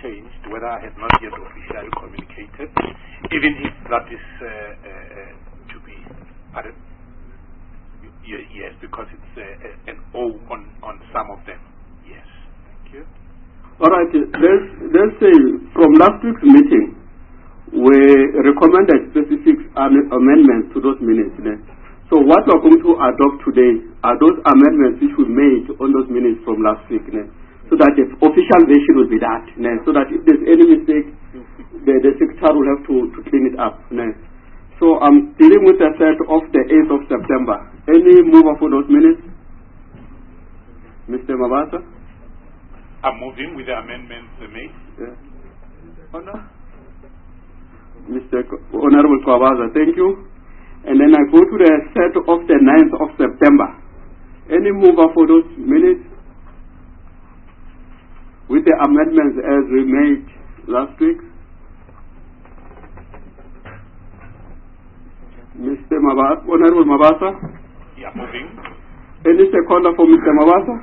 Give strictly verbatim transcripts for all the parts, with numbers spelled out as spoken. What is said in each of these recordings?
changed, whether I have not yet officially communicated, even if that is uh, uh, to be added. Yes, because it's uh, an O on, on some of them. Yes. Thank you. All right. Let's, let's say from last week's meeting, we recommended specific amendments to those minutes. So what we're going to adopt today are those amendments which we made on those minutes from last week, né? So that the official version will be that, né? So that if there's any mistake, the, the secretary will have to, to clean it up. Né? So I'm dealing with the set of the eighth of September. Any mover for those minutes? Mister Mabasa? I'm moving with the amendments made. Yeah. Honor? Mister Honorable Kwabaza, thank you. And then I go to the set of the ninth of September. Any mover for those minutes? With the amendments as we made last week? Mister Mabasa, Honorable Mabasa? Yeah, moving. Any seconder for Mister Mabasa?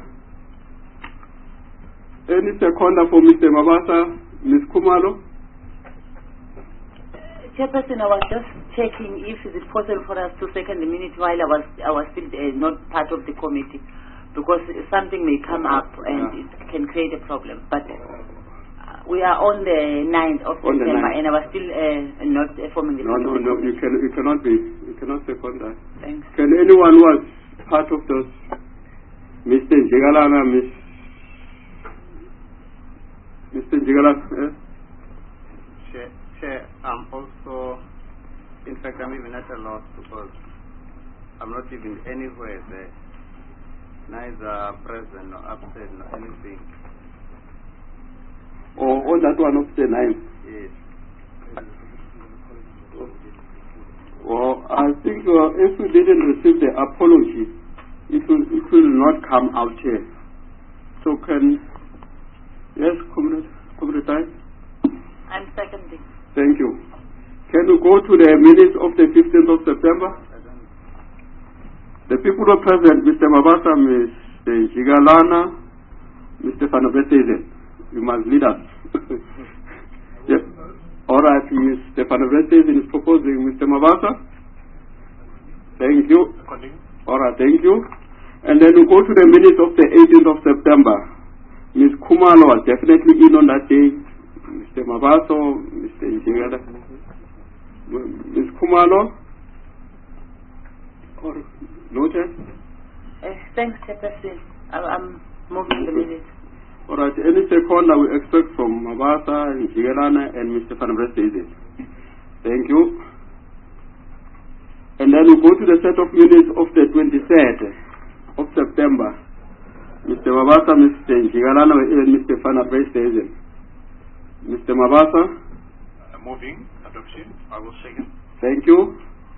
Any seconder for Mister Mabasa? Miz Kumalo? Chairperson, I was just checking if it is possible for us to second the minute while I was I was still uh, not part of the committee, because something may come up and yeah. it can create a problem. But uh, we are on the ninth of on September, ninth. And I was still uh, not uh, forming the. No, no, no. You can you cannot be you cannot second that. Thanks. Can anyone who was part of those, Mister Jigalana, Miss Mister Jigalana? Eh? Chair, Chair, I'm also, in fact, I'm even at a loss because I'm not even anywhere there, neither present nor absent nor anything. Or on that one of the ninth? Yes. Well, I think uh, if we didn't receive the apology, it will, it will not come out here. So can, yes, Comrade, Comrade Time? I'm seconding. Thank you. Can we go to the minutes of the fifteenth of September? The people who are present, Mister Mabasa, Mister Jigalana, Mister Fanabete, you must lead us. Yes. All right, Mister Fanabete is proposing. Mister Mabasa? Thank you. All right, thank you. And then we go to the minutes of the eighteenth of September. Miz Kumalo was definitely in on that day. Mister Mabaso, Mister Njigala. Miz Kumalo? Or noted? Uh, thanks, Chairperson. I'm moving the minutes. All right. Any seconder we expect from Mabasa, Njigalana, and Mister Fanabres. Thank you. And then we go to the set of minutes of the twenty-third of September. Mister Mabasa, Mister Njigalana, and Mister Fanabres. Mister Mabasa? Uh, moving. Adoption. I will second. Thank you.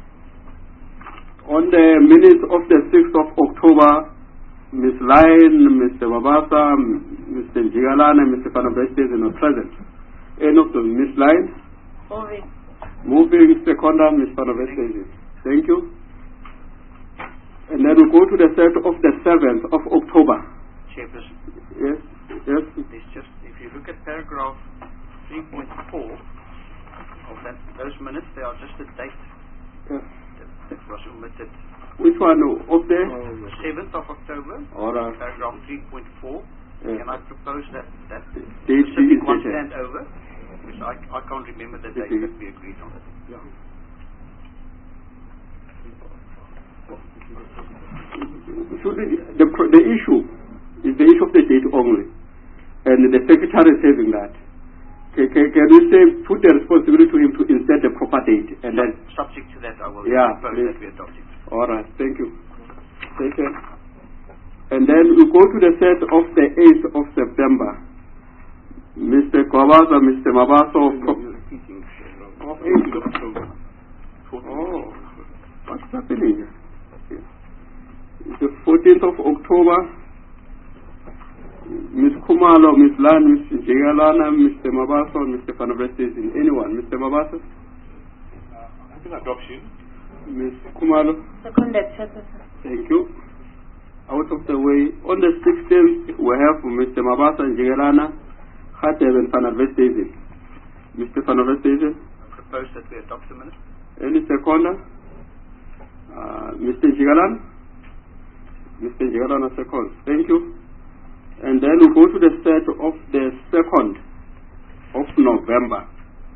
On the minutes of the sixth of October, Miz Lyon, Mister Mabasa, Mister Njigalana, and Mister Fanabres are not present. Any of them, Miz Lyon? Moving. Moving, seconder, Miz Fanabres. Thank you. And then we go to the set of the seventh of October. Chairperson. Yes, yes. It's just, if you look at paragraph three point four of that, those minutes, they are just a date Yes. that, that was omitted. Which one of the? Oh, seventh of October, All right. paragraph three point four. Yes. Can I propose that, that Date specific is one dated. stand over? Because I, I can't remember the date that we agreed on it. Yeah. Should be the, the issue is the issue of the date only, and the secretary is having that. Can, can, can we say put the responsibility to him to insert the proper date and then subject to that I will yeah, propose please. that we adopt it. All right, thank you. Second, and then we go to the set of the eighth of September. Mister Kwabaza, Mister Mabaso of of eighth of October. Oh, what's happening here? The fourteenth of October, Miz Kumalo, Miz Lan, Mister Jigalana, Mister Mabaso, and Mister Fanabres in anyone. Mister Mabaso? Uh, I think adoption. Miz Kumalo? Seconded, Chairperson. Thank you. Out of the way, on the sixteenth, we have Mister Mabasa and Jigalana, Hadeben van der Westhuizen. Mister van der Westhuizen. I propose that we adopt the minutes. Any seconder? Uh, Mister Jigalan? Mister Jigalan second. Thank you. And then we go to the set of the second of November.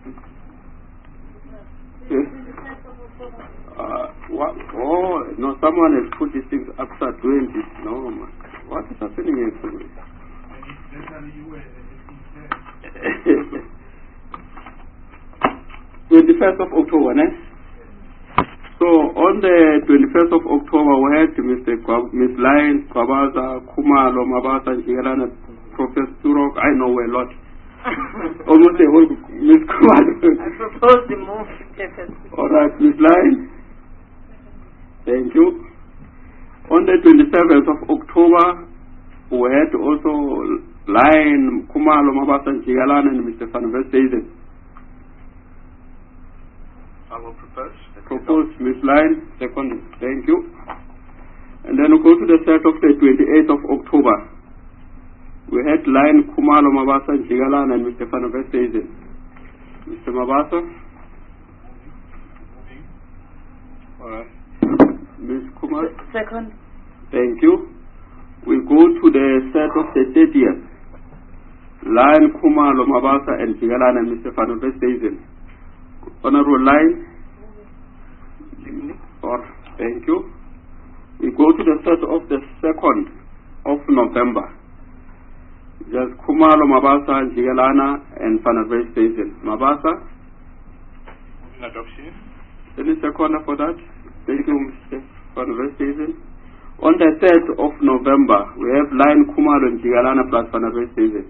Yes. Uh, what? Oh, no, someone has put these things upside doing this. No, man. What is happening here? twenty-first of October, ne? So on the twenty-first of October, we had Mister Kwa, Miss Lyons, Kwabaza, Kumalo, Mabasa, Jigalana, Professor Turok. I know a lot. Almost the whole Miss Kumalo. I propose the move. All right, Miss Lyons. Thank you. On the twenty-seventh of October, we had also Lion, Kumalo, Mabasa, Jigalana, and Mister Van Westhuizen. I will propose. Propose, Miss Line, second. Thank you. And then we go to the set of the twenty-eighth of October. We had Line, Kumalo, Mabasa, Jigalana, and Mister Van Westhuizen. Mister Mabasa. All right. Miss Kumar. Second. Thank you. We go to the set of the thirtieth. Line, Kumalo, Mabasa, and Jigalana, and Mister Van Westhuizen. Honorable Line. Or, thank you. We go to the set of the second of November. Just Kumalo, Mabasa, Jigalana, and Van Westhuizen. Mabasa? Moving adoption. Any seconder for that? Thank you, Mister Van Westhuizen. On the third of November, we have Line, Kumalo, and Jigalana plus Van Westhuizen.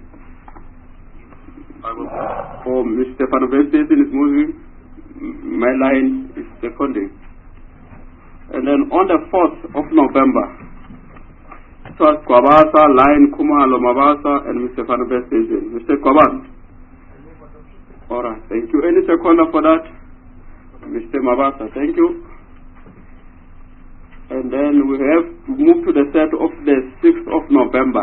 I will. Oh, Mister Van Westhuizen is moving. My line is seconding. And then on the fourth of November, it was Kwabasa, Line, Kumalo, Mabasa, and Mister Van Westhuizen. Mister Kwabasa. All right, thank you. Any seconder for that? Mister Mabasa, thank you. And then we have to move to the set of the sixth of November.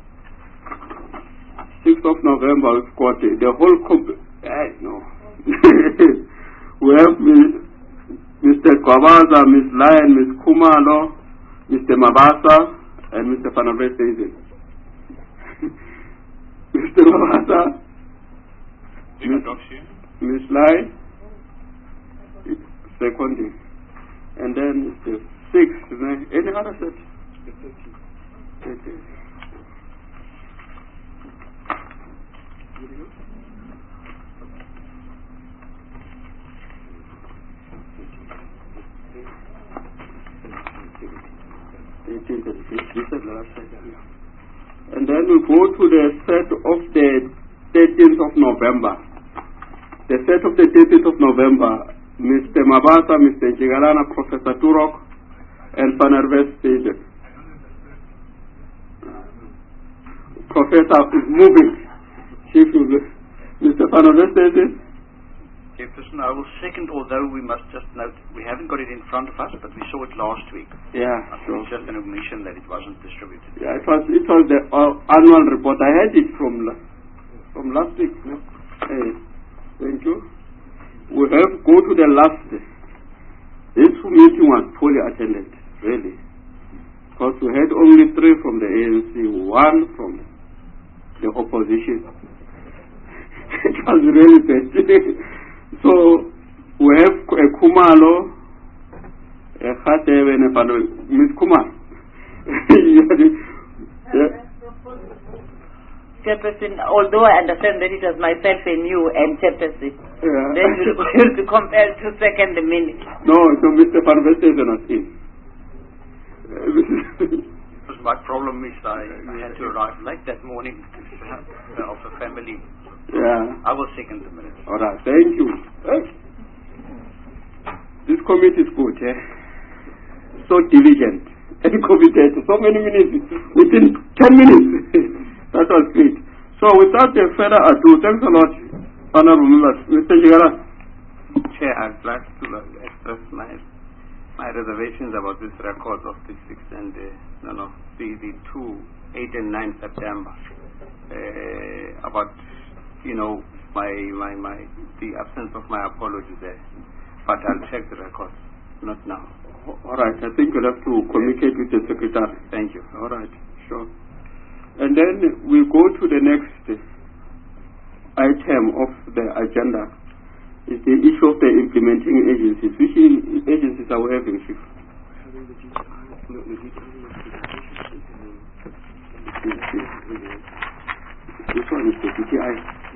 sixth of November, we've got it. The whole comp. Eh, no. We have Mister Kwabaza, Miss Lion, Miss Kumalo, Mister Mabasa, and Mister Van Westhuizen. Mister Mabasa, Miss Lion, seconding, and then Mister Six. Any other set? And then we go to the set of the thirteenth of November. The set of the thirteenth of November, Mister Mabasa, Mister Jigalana, Professor Turok, and Van Westhuizen. Professor is moving. Chief, Mister Van Westhuizen. Chairperson, I will second, although we must just note we haven't got it in front of us, but we saw it last week. Yeah, I sure. think it's just an omission that it wasn't distributed. Yeah, it was it was the uh, annual report. I had it from la from last week. No? Hey, thank you. We have go to the last. This meeting was poorly attended, really, because we had only three from the A N C, one from the opposition. It was really bad. So we have a Kumalo, a Hadeben, and a Miss Kumar. Chairperson, although I understand that it was myself and you and Chairperson, Yeah. then we're going to compare to second the minute. No, so Mister Van Westhuizen was in. Because my problem is I, I had to arrive late that morning to of a family. Yeah. I will second the minutes. All right, thank you. This committee is good, eh? So diligent and committed. So many minutes, within ten minutes. That was great. So without further ado, thanks a lot, Honorable members. Mister Jigara. Chair, I'd like to express my my reservations about this record of the sixth and uh, no, no, the, the two, eight and nine September. Uh, about, you know, my, my, my, the absence of my apology there. But I'll check the records, not now. All right, I think you'll have to communicate with the secretary. Thank you. All right, sure. And then we go to the next item of the agenda. Is the issue of the implementing agencies. Which agencies are we having, Chief? This one is the D T I.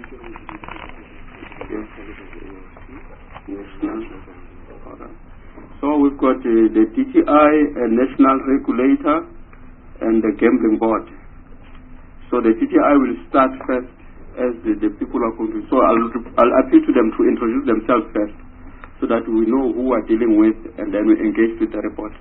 Yes. National. All right. So we've got uh, the D T I, a national regulator, and the gambling board. So the D T I will start first, as the, the people are going to. So I'll, I'll appeal to them to introduce themselves first, so that we know who we're dealing with, and then we engage with the report.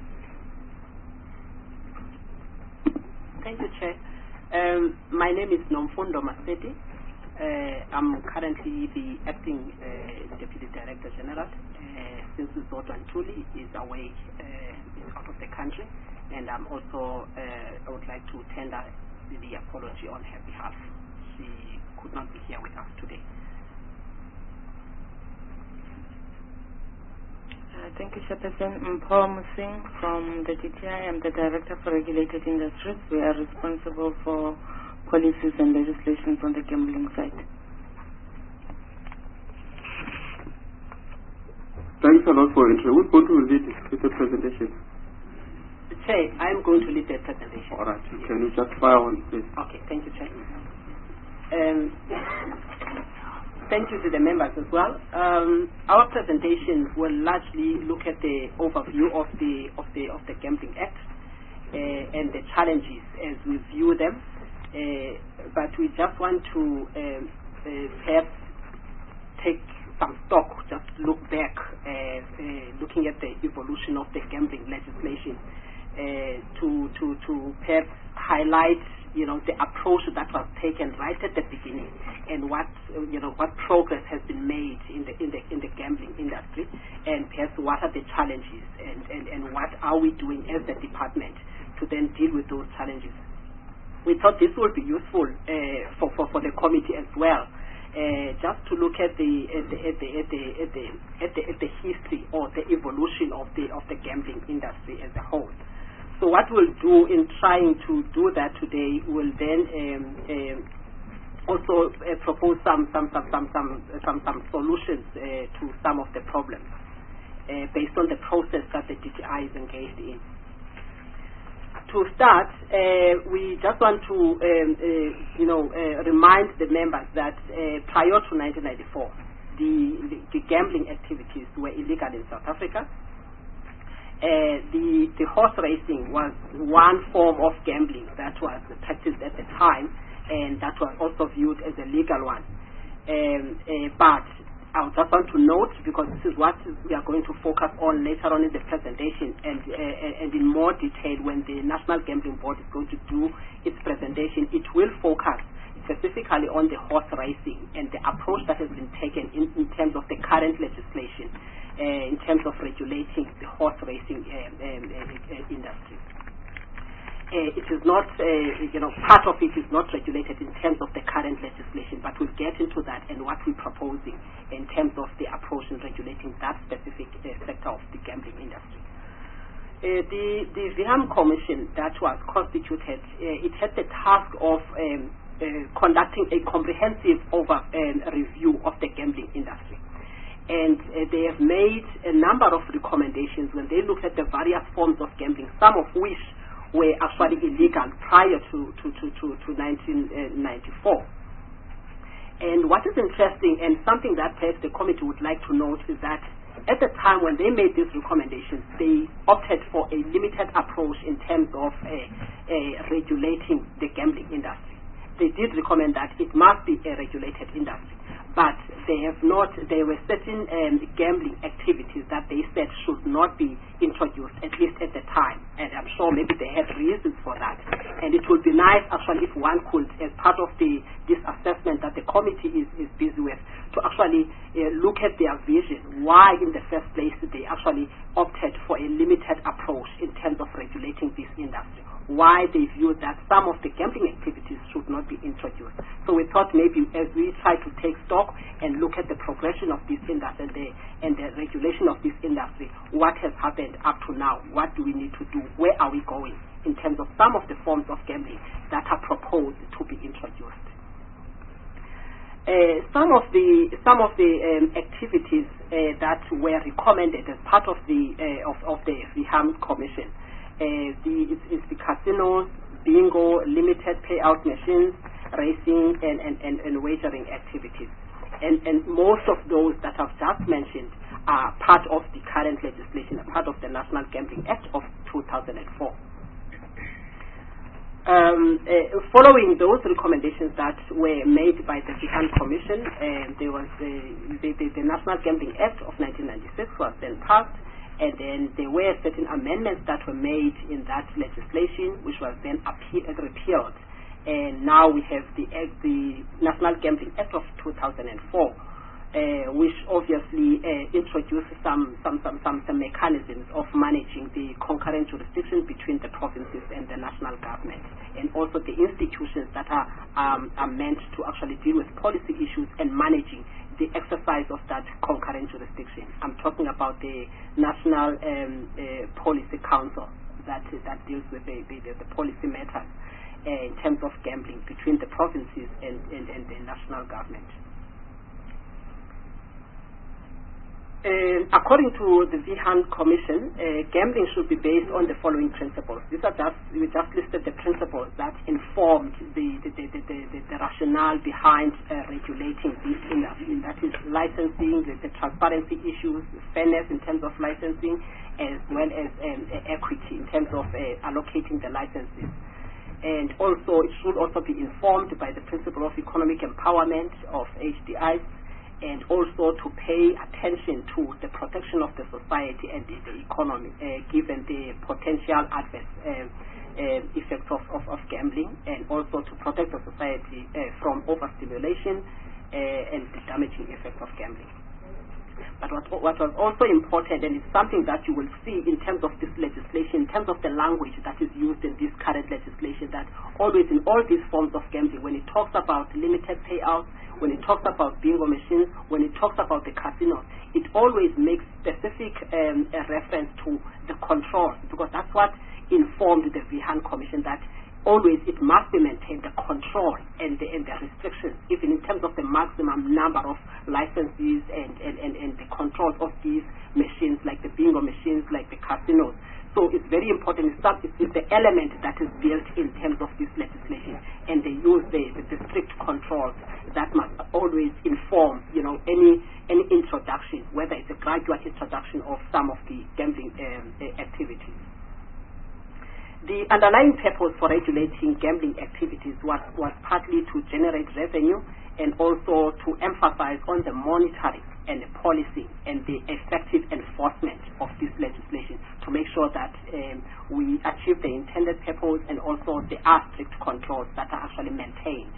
Thank you, Chair. Um, my name is Nomfundo Maseti. Uh, I'm currently the acting uh, Deputy Director General, uh, since Zodwa Ntuli is away, uh, is out of the country, and I'm also, uh, I would like to tender the apology on her behalf. She could not be here with us today. Uh, thank you, Chairperson. Mpho Musing from the D T I. I'm the Director for Regulated Industries. We are responsible for policies and legislations on the gambling side. Thanks a lot for intro. Who's going to lead with the presentation? Chair, I'm going to lead the presentation. All right. Yes. Can you just fire on, please? Okay. Thank you, Chair. Um, thank you to the members as well. Um, our presentation will largely look at the overview of the of the of the Gambling Act uh, and the challenges as we view them. Uh, but we just want to um, uh, perhaps take some stock, just look back, uh, uh, looking at the evolution of the gambling legislation, uh, to to to perhaps highlight, you know, the approach that was taken right at the beginning, and what, you know, what progress has been made in the in the in the gambling industry, and perhaps what are the challenges, and and and what are we doing as the department to then deal with those challenges. We thought this would be useful uh, for, for for the committee as well, uh, just to look at the at the at the at the at the, at the, at the history or the evolution of the of the gambling industry as a whole. So what we'll do in trying to do that today, will then um, um, also uh, propose some some some some some some, some solutions uh, to some of the problems uh, based on the process that the D T I is engaged in. To start, uh, we just want to, um, uh, you know, uh, remind the members that uh, prior to nineteen ninety-four, the, the, the gambling activities were illegal in South Africa. Uh, the, the horse racing was one form of gambling that was practiced at the time, and that was also viewed as a legal one. Um, uh, but I just want to note, because this is what we are going to focus on later on in the presentation, and uh, and in more detail when the National Gambling Board is going to do its presentation, it will focus specifically on the horse racing and the approach that has been taken in, in terms of the current legislation, uh, in terms of regulating the horse racing uh, um, uh, industry. Uh, it is not, uh, you know, part of it is not regulated in terms of the current legislation, but we'll get into that and what we're proposing in terms of the approach in regulating that specific uh, sector of the gambling industry. Uh, the, the V I A M Commission that was constituted, uh, it had the task of um, uh, conducting a comprehensive over um, review of the gambling industry. And uh, they have made a number of recommendations when they looked at the various forms of gambling, some of which were actually illegal prior to, to, to, to, to nineteen ninety-four. And what is interesting, and something that perhaps the committee would like to note, is that at the time when they made these recommendations, they opted for a limited approach in terms of uh, uh, regulating the gambling industry. They did recommend that it must be a regulated industry, but they have not, there were certain um, gambling activities that they said should not be introduced, at least at the time. And I'm sure maybe they had reasons for that. And it would be nice, actually, if one could, as part of the this assessment that the committee is, is busy with, to actually uh, look at their vision, why in the first place they actually opted for a limited approach in terms of regulating this industry, why they view that some of the gambling activities should not be introduced. So So we thought maybe as we try to take stock and look at the progression of this industry and the, and the regulation of this industry, what has happened up to now, what do we need to do, where are we going in terms of some of the forms of gambling that are proposed to be introduced. Uh, some of the some of the um, activities uh, that were recommended as part of the uh, of, of the VIHAM Commission, uh, the it's, it's the casinos, bingo, limited payout machines, racing, and, and, and, and wagering activities, and and most of those that I've just mentioned are part of the current legislation, a part of the National Gambling Act of two thousand four. Um, uh, following those recommendations that were made by the VIHAM Commission, uh, there was uh, the, the, the National Gambling Act of nineteen ninety-six was then passed, and then there were certain amendments that were made in that legislation, which was then appeal, uh, repealed, and now we have the, uh, the National Gambling Act of two thousand four, uh, which obviously uh, introduces some, some, some, some, some mechanisms of managing the concurrent jurisdiction between the provinces and the national government, and also the institutions that are, um, are meant to actually deal with policy issues and managing the exercise of that concurrent jurisdiction. I'm talking about the National um, uh, Policy Council that, that deals with the, the, the policy matters uh, in terms of gambling between the provinces and, and, and the national government. Uh, according to the VIHAM Commission, uh, gambling should be based on the following principles. These are just, we just listed the principles that informed the, the, the, the, the, the rationale behind uh, regulating this industry. That is licensing, the, the transparency issues, fairness in terms of licensing, as well as um, equity in terms of uh, allocating the licenses. And also, it should also be informed by the principle of economic empowerment of H D Is, and also to pay attention to the protection of the society and the, the economy, uh, given the potential adverse uh, uh, effects of, of, of gambling, and also to protect the society uh, from overstimulation uh, and the damaging effects of gambling. But what, what was also important, and it's something that you will see in terms of this legislation, in terms of the language that is used in this current legislation, that always in all these forms of gambling, when it talks about limited payouts, when it talks about bingo machines, when it talks about the casinos, it always makes specific um, a reference to the controls, because that's what informed the VIHAM Commission, that always it must be maintained, the control and the, and the restrictions, even in terms of the maximum number of licenses and, and, and, and the controls of these machines, like the bingo machines, like the casinos. So it's very important. It's, it's, it's the element that is built in terms of this legislation, and they use the, the, the strict controls that must always inform, you know, any any introduction, whether it's a gradual introduction of some of the gambling um, activities. The underlying purpose for regulating gambling activities was, was partly to generate revenue, and also to emphasize on the monitoring and the policy and the effective enforcement of this legislation, to make sure that um, we achieve the intended purpose, and also there are strict controls that are actually maintained.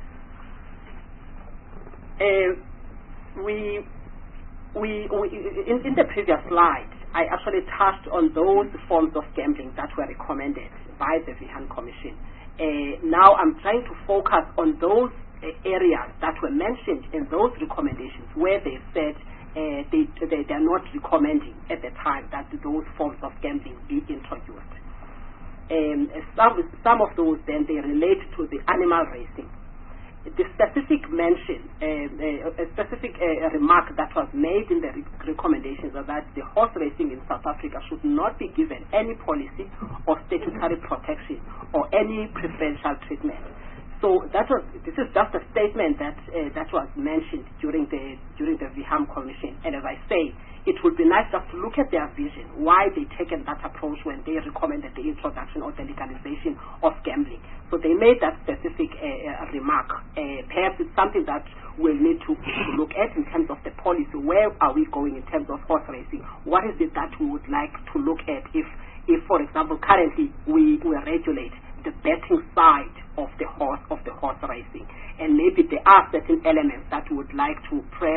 Uh, we, we, we in, in the previous slide, I actually touched on those forms of gambling that were recommended by the VIHAM Commission. Uh, now I'm trying to focus on those uh, areas that were mentioned in those recommendations, where they said uh, they, they, they are not recommending at the time that those forms of gambling be introduced. Um, some, some of those then they relate to the animal racing. The specific mention, uh, uh, a specific uh, remark that was made in the re recommendations was that the horse racing in South Africa should not be given any policy or statutory protection or any preferential treatment. So that was, this is just a statement that uh, that was mentioned during the during the VIHAM Commission. And as I say, it would be nice just to look at their vision, why they taken that approach when they recommended the introduction or the legalization of gambling. So they made that specific uh, remark. Uh, perhaps it's something that we'll need to, to look at in terms of the policy. Where are we going in terms of horse racing? What is it that we would like to look at if, if for example, currently we, we regulate the betting side of the horse of the horse racing, and maybe there are certain elements that we would like to perhaps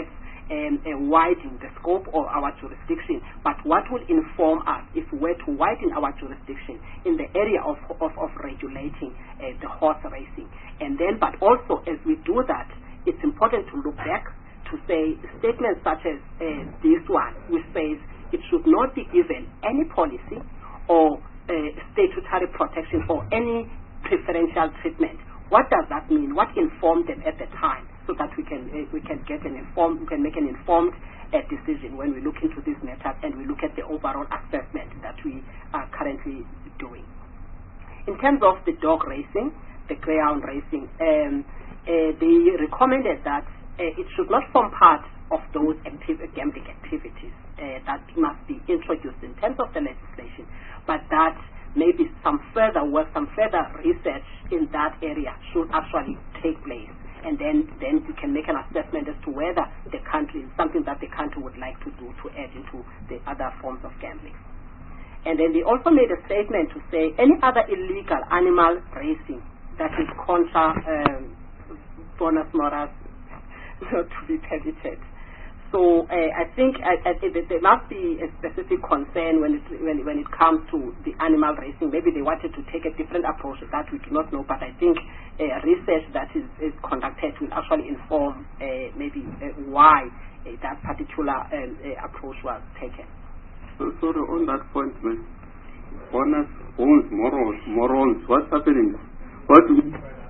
um, uh, widen the scope of our jurisdiction, but what will inform us if we were to widen our jurisdiction in the area of, of, of regulating uh, the horse racing. And then, but also as we do that, it's important to look back to say statements such as uh, this one, which says it should not be given any policy or uh, statutory protection or any preferential treatment. What does that mean? What informed them at the time, so that we can uh, we can get an informed, we can make an informed uh, decision when we look into this matter and we look at the overall assessment that we are currently doing. In terms of the dog racing, the greyhound racing, um, uh, they recommended that uh, it should not form part of those active gambling activities uh, that must be introduced in terms of the legislation, but that maybe some further work, some further research in that area should actually take place. And then, then we can make an assessment as to whether the country is something that the country would like to do to add into the other forms of gambling. And then they also made a statement to say any other illegal animal racing that is contra um, bonus morals not to be permitted. So uh, I think uh, uh, there must be a specific concern when it, when, when it comes to the animal racing. Maybe they wanted to take a different approach that we do not know, but I think uh, research that is, is conducted will actually inform uh, maybe uh, why uh, that particular um, uh, approach was taken. So, sorry, on that point, man. Honest, bones, morals, morals, what's happening? What do we...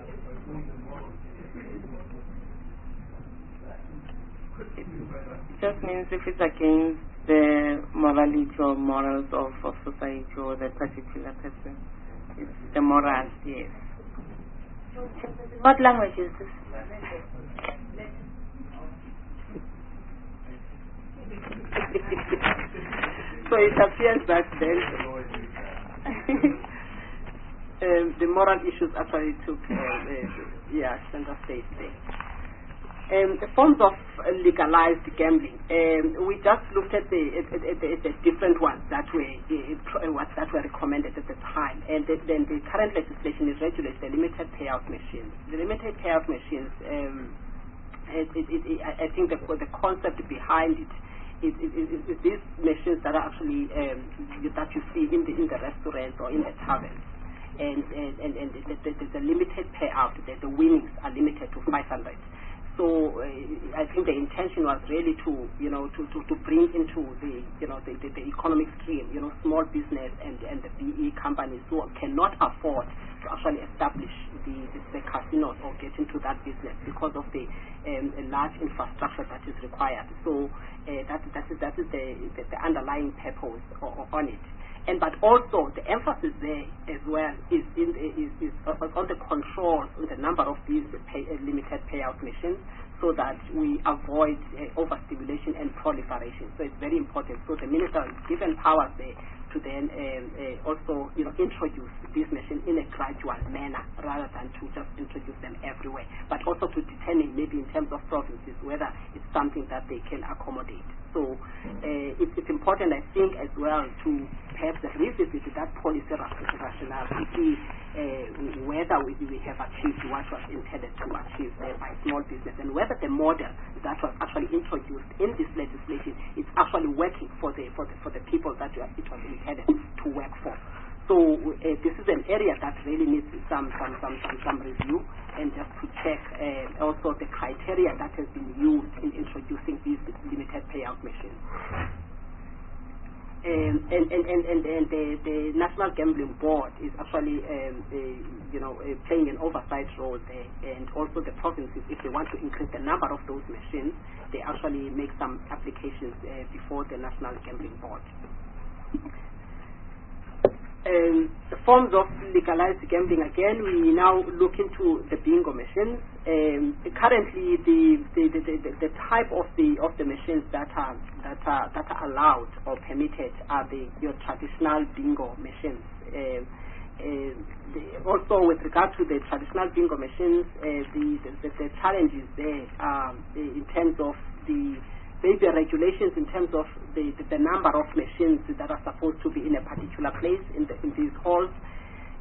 Just means if it's against the morality or morals of, of society or the particular person. It's the morals, yes. What language is this? So it appears that then um, the moral issues actually took uh, uh, yeah, center stage there. Um, the forms of uh, legalized gambling. Um, we just looked at the, at, at, at the different ones that were uh, what, that were recommended at the time, and the, then the current legislation is regulates the limited payout machines. The limited payout machines. Um, it, it, it, it, I think the, the concept behind it is, is, is, is these machines that are actually um, that you see in the in the restaurants or in the taverns, and and and, and the, the, the, the limited payout. The, the winnings are limited to five hundred. So uh, I think the intention was really to, you know, to, to, to bring into the, you know, the, the, the economic stream, you know, small business and, and the B E companies who cannot afford to actually establish the, the, the casinos or get into that business because of the um, large infrastructure that is required. So uh, that, that is, that is the, the, the underlying purpose or, or on it. And but also the emphasis there as well is in the, is, is on the control on the number of these pay, uh, limited payout machines, so that we avoid uh, overstimulation and proliferation. So it's very important. So the minister is given powers there to then um, uh, also, you know, introduce these machines in a gradual manner rather than to just introduce them everywhere, but also to determine maybe in terms of provinces whether it's something that they can accommodate. So uh, it, it's important, I think, as well to perhaps revisit that policy rationale to see uh, whether we, we have achieved what was intended to achieve uh, by small business, and whether the model that was actually introduced in this legislation is actually working for the for the, for the people that it was intended to work for. So uh, this is an area that really needs some some some some, some review, and just to check uh, also the criteria that has been used in introducing these limited payout machines. Um, and, and, and, and, and the, the National Gambling Board is actually um, uh, you know, uh, playing an oversight role there, and also the provinces, if they want to increase the number of those machines, they actually make some applications uh, before the National Gambling Board. Um, the forms of legalized gambling, again, we now look into the bingo machines. Um, currently, the the, the, the the type of the of the machines that are that are that are allowed or permitted are the your traditional bingo machines. Uh, uh, the, also, with regard to the traditional bingo machines, uh, the, the the challenges there um, in terms of the maybe regulations in terms of the, the, the number of machines that are supposed to be in a particular place in, the, in these halls,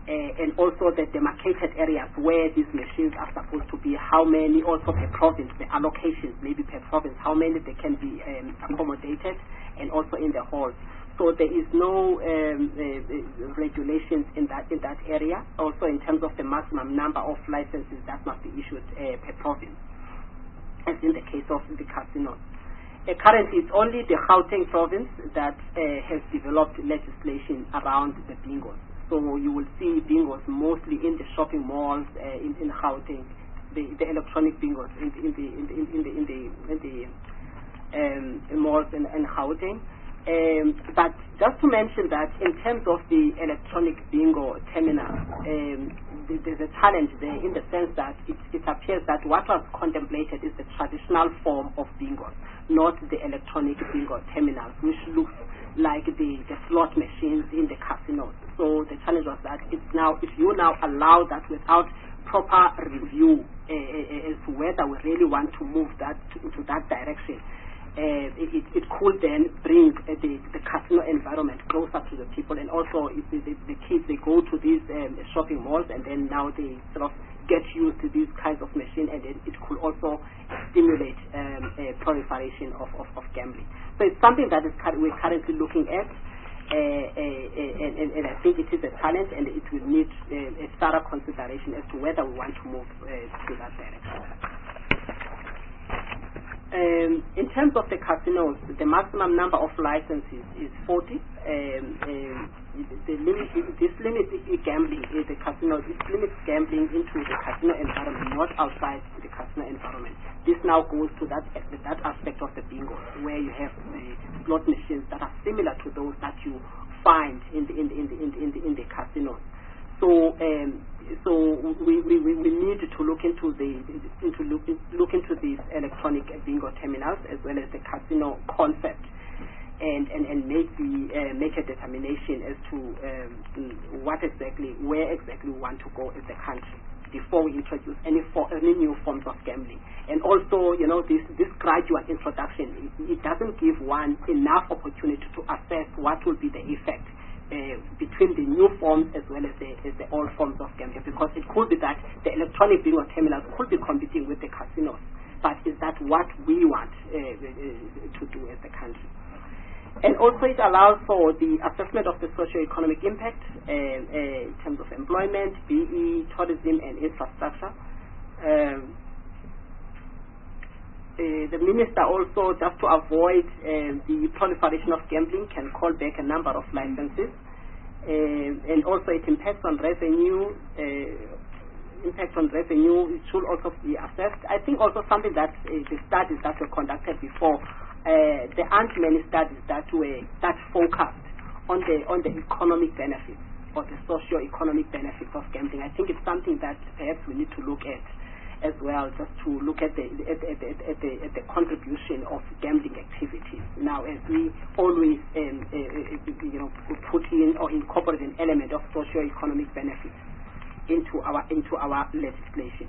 uh, and also the demarcated areas where these machines are supposed to be, how many, also per province, the allocations, maybe per province, how many they can be um, accommodated, and also in the halls. So there is no um, uh, regulations in that in that area. Also in terms of the maximum number of licenses that must be issued uh, per province, as in the case of the casinos. Uh, currently, it's only the Gauteng province that uh, has developed legislation around the bingos. So you will see bingos mostly in the shopping malls uh, in, in Gauteng, the, the electronic bingos in, in the in the in the in the, in the um, malls in, in Gauteng. Um, but just to mention that in terms of the electronic bingo terminal, um, there's a challenge there in the sense that it, it appears that what was contemplated is the traditional form of bingo, not the electronic bingo terminals, which looks like the, the slot machines in the casinos. So the challenge was that it's now, if you now allow that without proper review uh, as to whether we really want to move that to, into that direction, Uh, it, it could then bring uh, the, the casino environment closer to the people, and also if the, the, the kids, they go to these um, shopping malls and then now they sort of get used to these kinds of machines, and then it could also stimulate um, a proliferation of, of, of gambling. So it's something that is we're currently looking at, uh, uh, and, and, and I think it is a challenge, and it will need uh, a thorough consideration as to whether we want to move uh, to that direction. Um, in terms of the casinos, the maximum number of licenses is forty. Um, um, the limit, this limits gambling in the casino. This limits gambling into the casino environment, not outside the casino environment. This now goes to that that aspect of the bingo, where you have the slot machines that are similar to those that you find in the in the in the in the, in the, in the casinos. So, um, so we, we, we need to look into the into look, look into these electronic bingo terminals as well as the casino concept, and and, and make the uh, make a determination as to um, what exactly where exactly we want to go as a country before we introduce any for, any new forms of gambling. And also, you know, this this gradual introduction, it, it doesn't give one enough opportunity to assess what will be the effect Uh, between the new forms as well as the, as the old forms of gambling, because it could be that the electronic bingo terminals could be competing with the casinos, but is that what we want uh, uh, to do as a country? And also it allows for the assessment of the socio-economic impact uh, uh, in terms of employment, B E, tourism and infrastructure. Um, Uh, the minister also, just to avoid uh, the proliferation of gambling, can call back a number of licenses, uh, and also it impacts on revenue. Uh, impact on revenue it should also be assessed. I think also something that uh, the studies that were conducted before, uh, there aren't many studies that were that focused on the on the economic benefits or the socio-economic benefits of gambling. I think it's something that perhaps we need to look at as well, just to look at the at, at, at, at, the, at the contribution of gambling activities. Now, as we always um, uh, uh, you know put in or incorporate an element of socio-economic benefits into our into our legislation.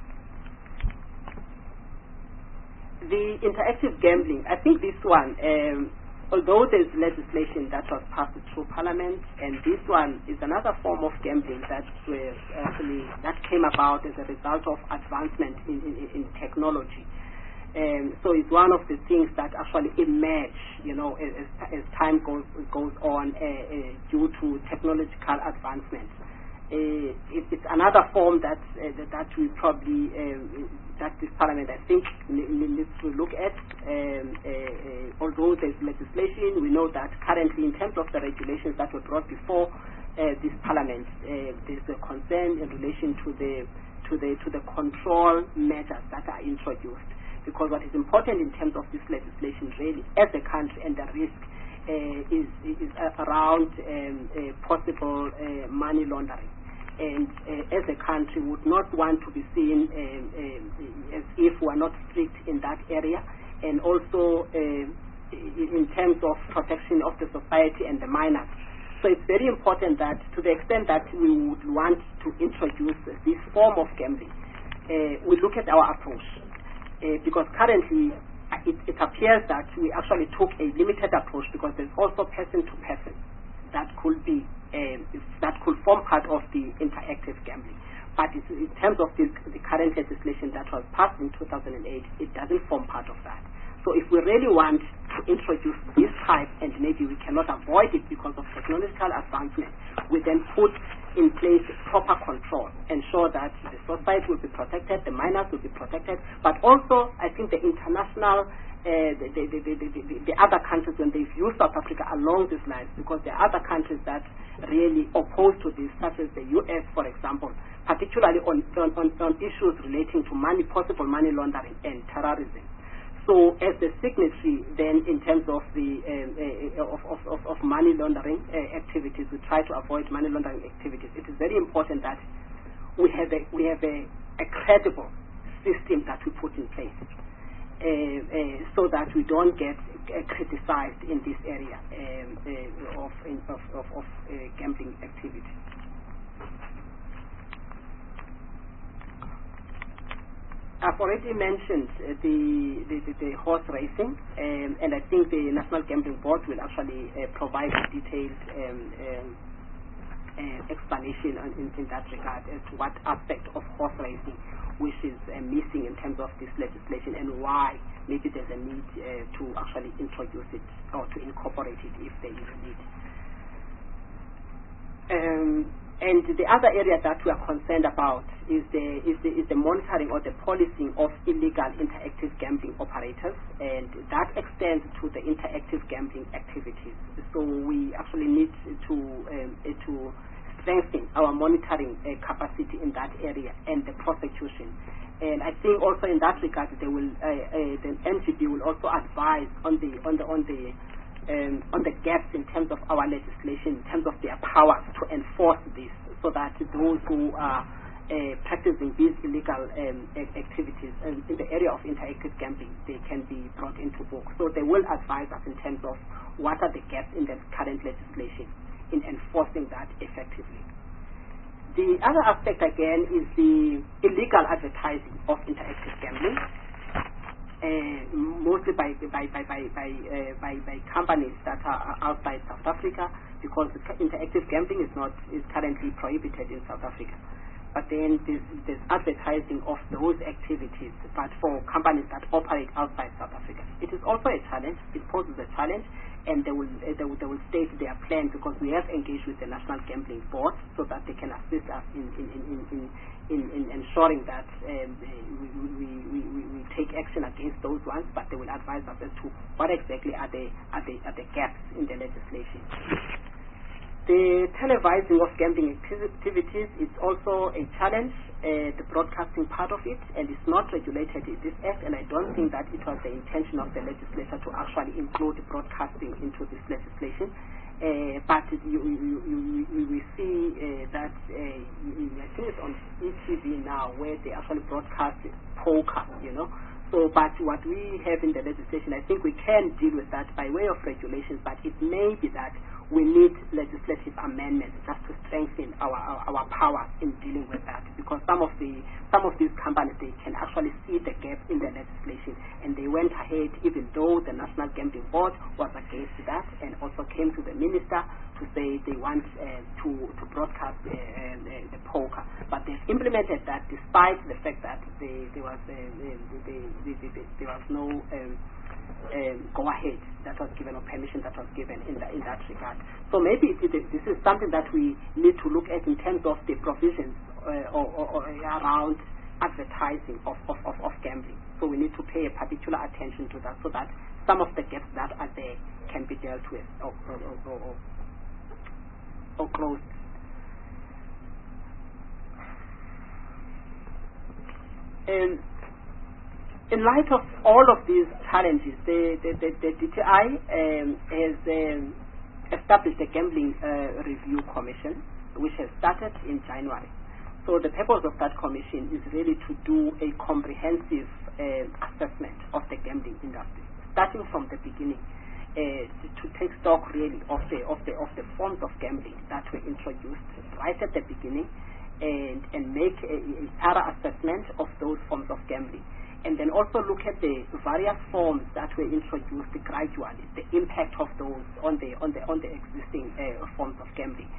The interactive gambling, I think this one, um, although there's legislation that was passed through Parliament, and this one is another form of gambling that was actually that came about as a result of advancement in, in, in technology. Um, so it's one of the things that actually emerge, you know, as, as time goes goes on uh, uh, due to technological advancement. Uh, it, it's another form that uh, that we probably uh, that this Parliament, I think, needs to look at. Um, uh, uh, although there's legislation, we know that currently, in terms of the regulations that were brought before uh, this Parliament, uh, there's a concern in relation to the to the to the control measures that are introduced. Because what is important in terms of this legislation, really, as a country, and the risk uh, is is around um, uh, possible uh, money laundering. And uh, as a country, would not want to be seen um, um, as if we are not strict in that area, and also uh, in terms of protection of the society and the minors. So it's very important that, to the extent that we would want to introduce this form of gambling, uh, we look at our approach, uh, because currently it, it appears that we actually took a limited approach, because there's also person to person that could be um, that could form part of the interactive gambling. But it's, in terms of this, the current legislation that was passed in two thousand eight, it doesn't form part of that. So if we really want to introduce this type, and maybe we cannot avoid it because of technological advancement, we then put in place proper control, ensure that the society will be protected, the miners will be protected, but also I think the international, uh, the, the, the, the, the, the other countries, when they've used South Africa along these lines, because there are other countries that really oppose to this, such as the U S, for example, particularly on, on, on, on issues relating to money, possible money laundering and terrorism. So as the signatory, then in terms of the um, uh, of, of, of, of money laundering uh, activities, we try to avoid money laundering activities. It is very important that we have a, we have a, a credible system that we put in place, uh, uh, so that we don't get uh, criticized in this area um, uh, of, in, of, of, of uh, gambling activity. I've already mentioned uh, the, the, the, the horse racing, um, and I think the National Gambling Board will actually uh, provide a detailed um, um, uh, explanation on, in, in that regard as to what aspect of horse racing which is uh, missing in terms of this legislation and why maybe there's a need uh, to actually introduce it or to incorporate it if there is a need. Um, And the other area that we are concerned about is the, is the, is the monitoring or the policing of illegal interactive gambling operators, and that extends to the interactive gambling activities. So we actually need to, um, uh, to strengthen our monitoring uh, capacity in that area and the prosecution. And I think also in that regard, they will, uh, uh, the N G B will also advise on the, on the, on the Um, on the gaps in terms of our legislation, in terms of their powers to enforce this, so that those who are uh, practicing these illegal um, activities um, in the area of interactive gambling, they can be brought into book. So they will advise us in terms of what are the gaps in the current legislation in enforcing that effectively. The other aspect again is the illegal advertising of interactive gambling. Uh, mostly by by by by by, uh, by by companies that are outside South Africa, because interactive gambling is not is currently prohibited in South Africa. But then there's, there's advertising of those activities, but for companies that operate outside South Africa, it is also a challenge. It poses a challenge, and they will uh, they will, they will state their plan, because we have engaged with the National Gambling Board so that they can assist us in in in in, in In, in ensuring that um, we, we, we, we, we take action against those ones, but they will advise us as to what exactly are the, are the, are the gaps in the legislation. The televising of gambling activities is also a challenge, uh, the broadcasting part of it, and it's not regulated in this Act, and I don't think that it was the intention of the legislator to actually include broadcasting into this legislation. Uh, but you, you, you, you, we see uh, that uh, I think it's on E T V now, where they actually broadcast poker, you know. So, but what we have in the legislation, I think we can deal with that by way of regulations, but it may be that we need legislative amendments just to strengthen our, our, our powers in dealing with that, because some of the some of these companies, they can actually see the gap in the legislation, and they went ahead even though the National Gambling Board was against that, and also came to the minister to say they want uh, to to broadcast uh, uh, the poker, but they've implemented that despite the fact that they, there was uh, they, they, they, they, there was no um, Um, go ahead that was given, or permission that was given in, the, in that regard. So maybe it, it, this is something that we need to look at in terms of the provisions uh, or, or, or around advertising of, of, of, of gambling. So we need to pay a particular attention to that, so that some of the gaps that are there can be dealt with or, or, or, or, or closed. And in light of all of these challenges, the, the, the, the D T I um, has um, established a Gambling uh, Review Commission, which has started in January. So the purpose of that commission is really to do a comprehensive uh, assessment of the gambling industry, starting from the beginning, uh, to, to take stock really of the of the of the forms of gambling that were introduced right at the beginning, and and make a, a thorough assessment of those forms of gambling. And then also look at the various forms that were introduced gradually, the impact of those on the on the on the existing uh, forms of gambling,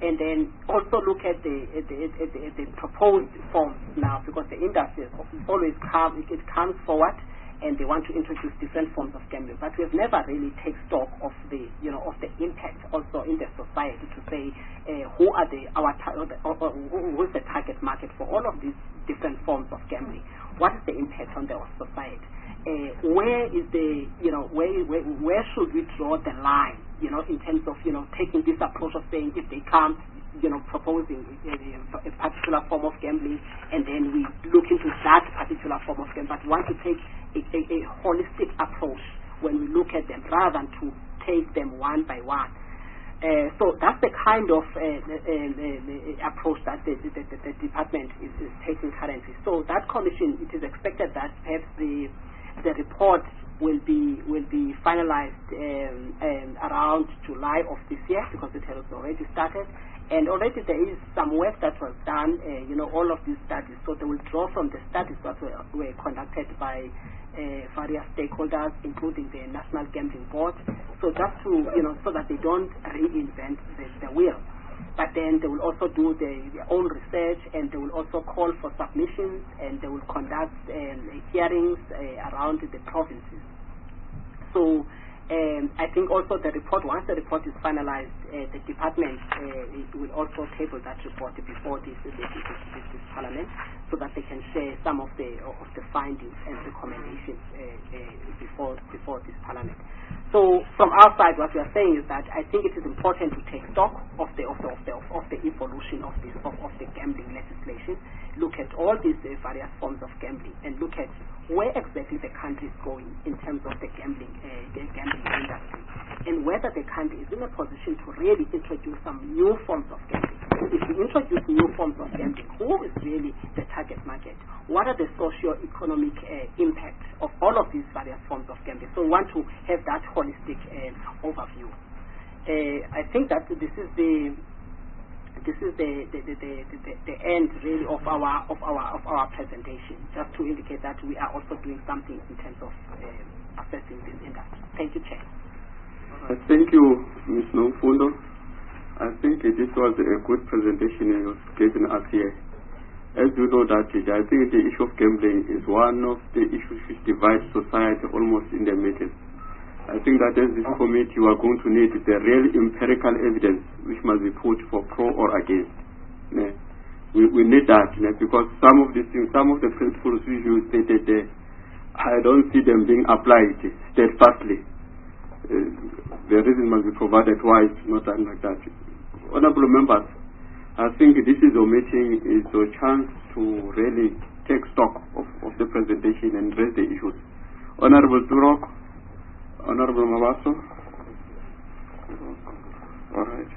and then also look at the at the, at the, at the proposed forms now, because the industry always come, it comes forward and they want to introduce different forms of gambling, but we have never really take stock of the, you know, of the impact also in the society to say uh, who are the our tar- or, or, or who is the target market for all of these different forms of gambling. What is the impact on the society? Uh, where is the, you know, where, where where should we draw the line, you know, in terms of, you know, taking this approach of saying if they come, you know, proposing a, a particular form of gambling, and then we look into that particular form of gambling, but want to take a, a, a holistic approach when we look at them rather than to take them one by one. Uh, so that's the kind of uh, uh, uh, approach that the, the, the, the department is, is taking currently. So that commission, it is expected that perhaps the the report will be will be finalized um, um, around July of this year, because it has already started. And already there is some work that was done, uh, you know, all of these studies. So they will draw from the studies that were, were conducted by uh, various stakeholders, including the National Gambling Board. So just to, you know, so that they don't reinvent the, the wheel. But then they will also do the, their own research, and they will also call for submissions, and they will conduct um, hearings uh, around the provinces. So Um, I think also the report, once the report is finalized, uh, the department uh, it will also table that report before this, this, this, this, this parliament, so that they can share some of the of the findings and recommendations uh, uh, before before this parliament. So from our side, what we are saying is that I think it is important to take stock of the of the of the, of, of the evolution of this of, of the gambling legislation, look at all these uh, various forms of gambling, and look at where exactly the country is going in terms of the gambling uh, the gambling industry, and whether the country is in a position to really introduce some new forms of gambling. If we introduce new forms of gambling, who is really the target market? What are the socio-economic uh, impacts of all of these various forms of gambling? So we want to have that holistic uh, overview. Uh, I think that this is the this is the the, the, the, the the end really of our of our of our presentation, just to indicate that we are also doing something in terms of uh, assessing this industry. Thank you, Chair. Uh, thank you, Miz Nomfundo. I think uh, this was a good presentation you have given us here. As you know that uh, I think the issue of gambling is one of the issues which divides society almost in the middle. I think that as this committee you are going to need the real empirical evidence which must be put for pro or against. Yeah. We, we need that, yeah, because some of these things, some of the principles which you stated there, I don't see them being applied steadfastly. Uh, the reason must be provided why it's not done like that. Honorable members, I think this is a meeting is a chance to really take stock of, of the presentation and raise the issues. Honorable Turok, Honorable Mabaso. All right.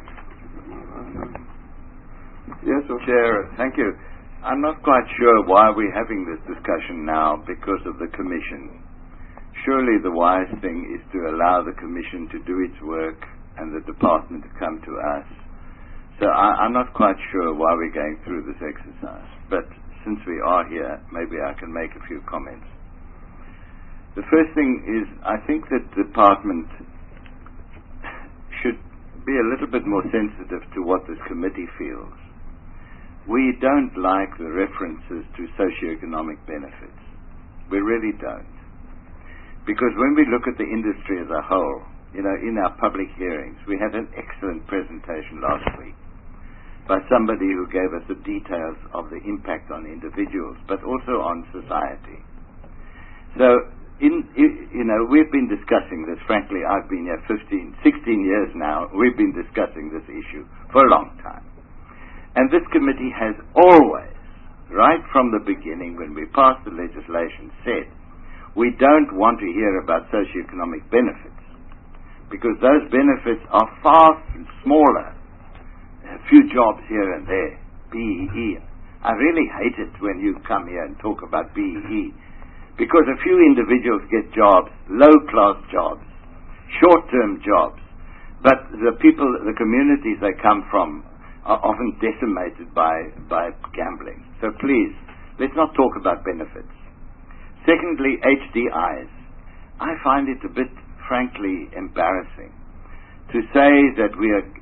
Yes, sir. Chair, thank you. I'm not quite sure why we're having this discussion now because of the Commission. Surely the wise thing is to allow the Commission to do its work and the Department to come to us. So I, I'm not quite sure why we're going through this exercise. But since we are here, maybe I can make a few comments. The first thing is, I think that the Department should be a little bit more sensitive to what this committee feels. We don't like the references to socioeconomic benefits. We really don't. Because when we look at the industry as a whole, you know, in our public hearings, we had an excellent presentation last week by somebody who gave us the details of the impact on individuals, but also on society. So, in, you know, we've been discussing this, frankly, I've been here fifteen, sixteen years now, we've been discussing this issue for a long time. And this committee has always, right from the beginning when we passed the legislation, said, we don't want to hear about socioeconomic benefits, because those benefits are far smaller. A few jobs here and there, B E E. I really hate it when you come here and talk about B E E, because a few individuals get jobs, low-class jobs, short-term jobs, but the people, the communities they come from are often decimated by, by gambling. So please, let's not talk about benefits. Secondly, H D Is. I find it a bit, frankly, embarrassing to say that we are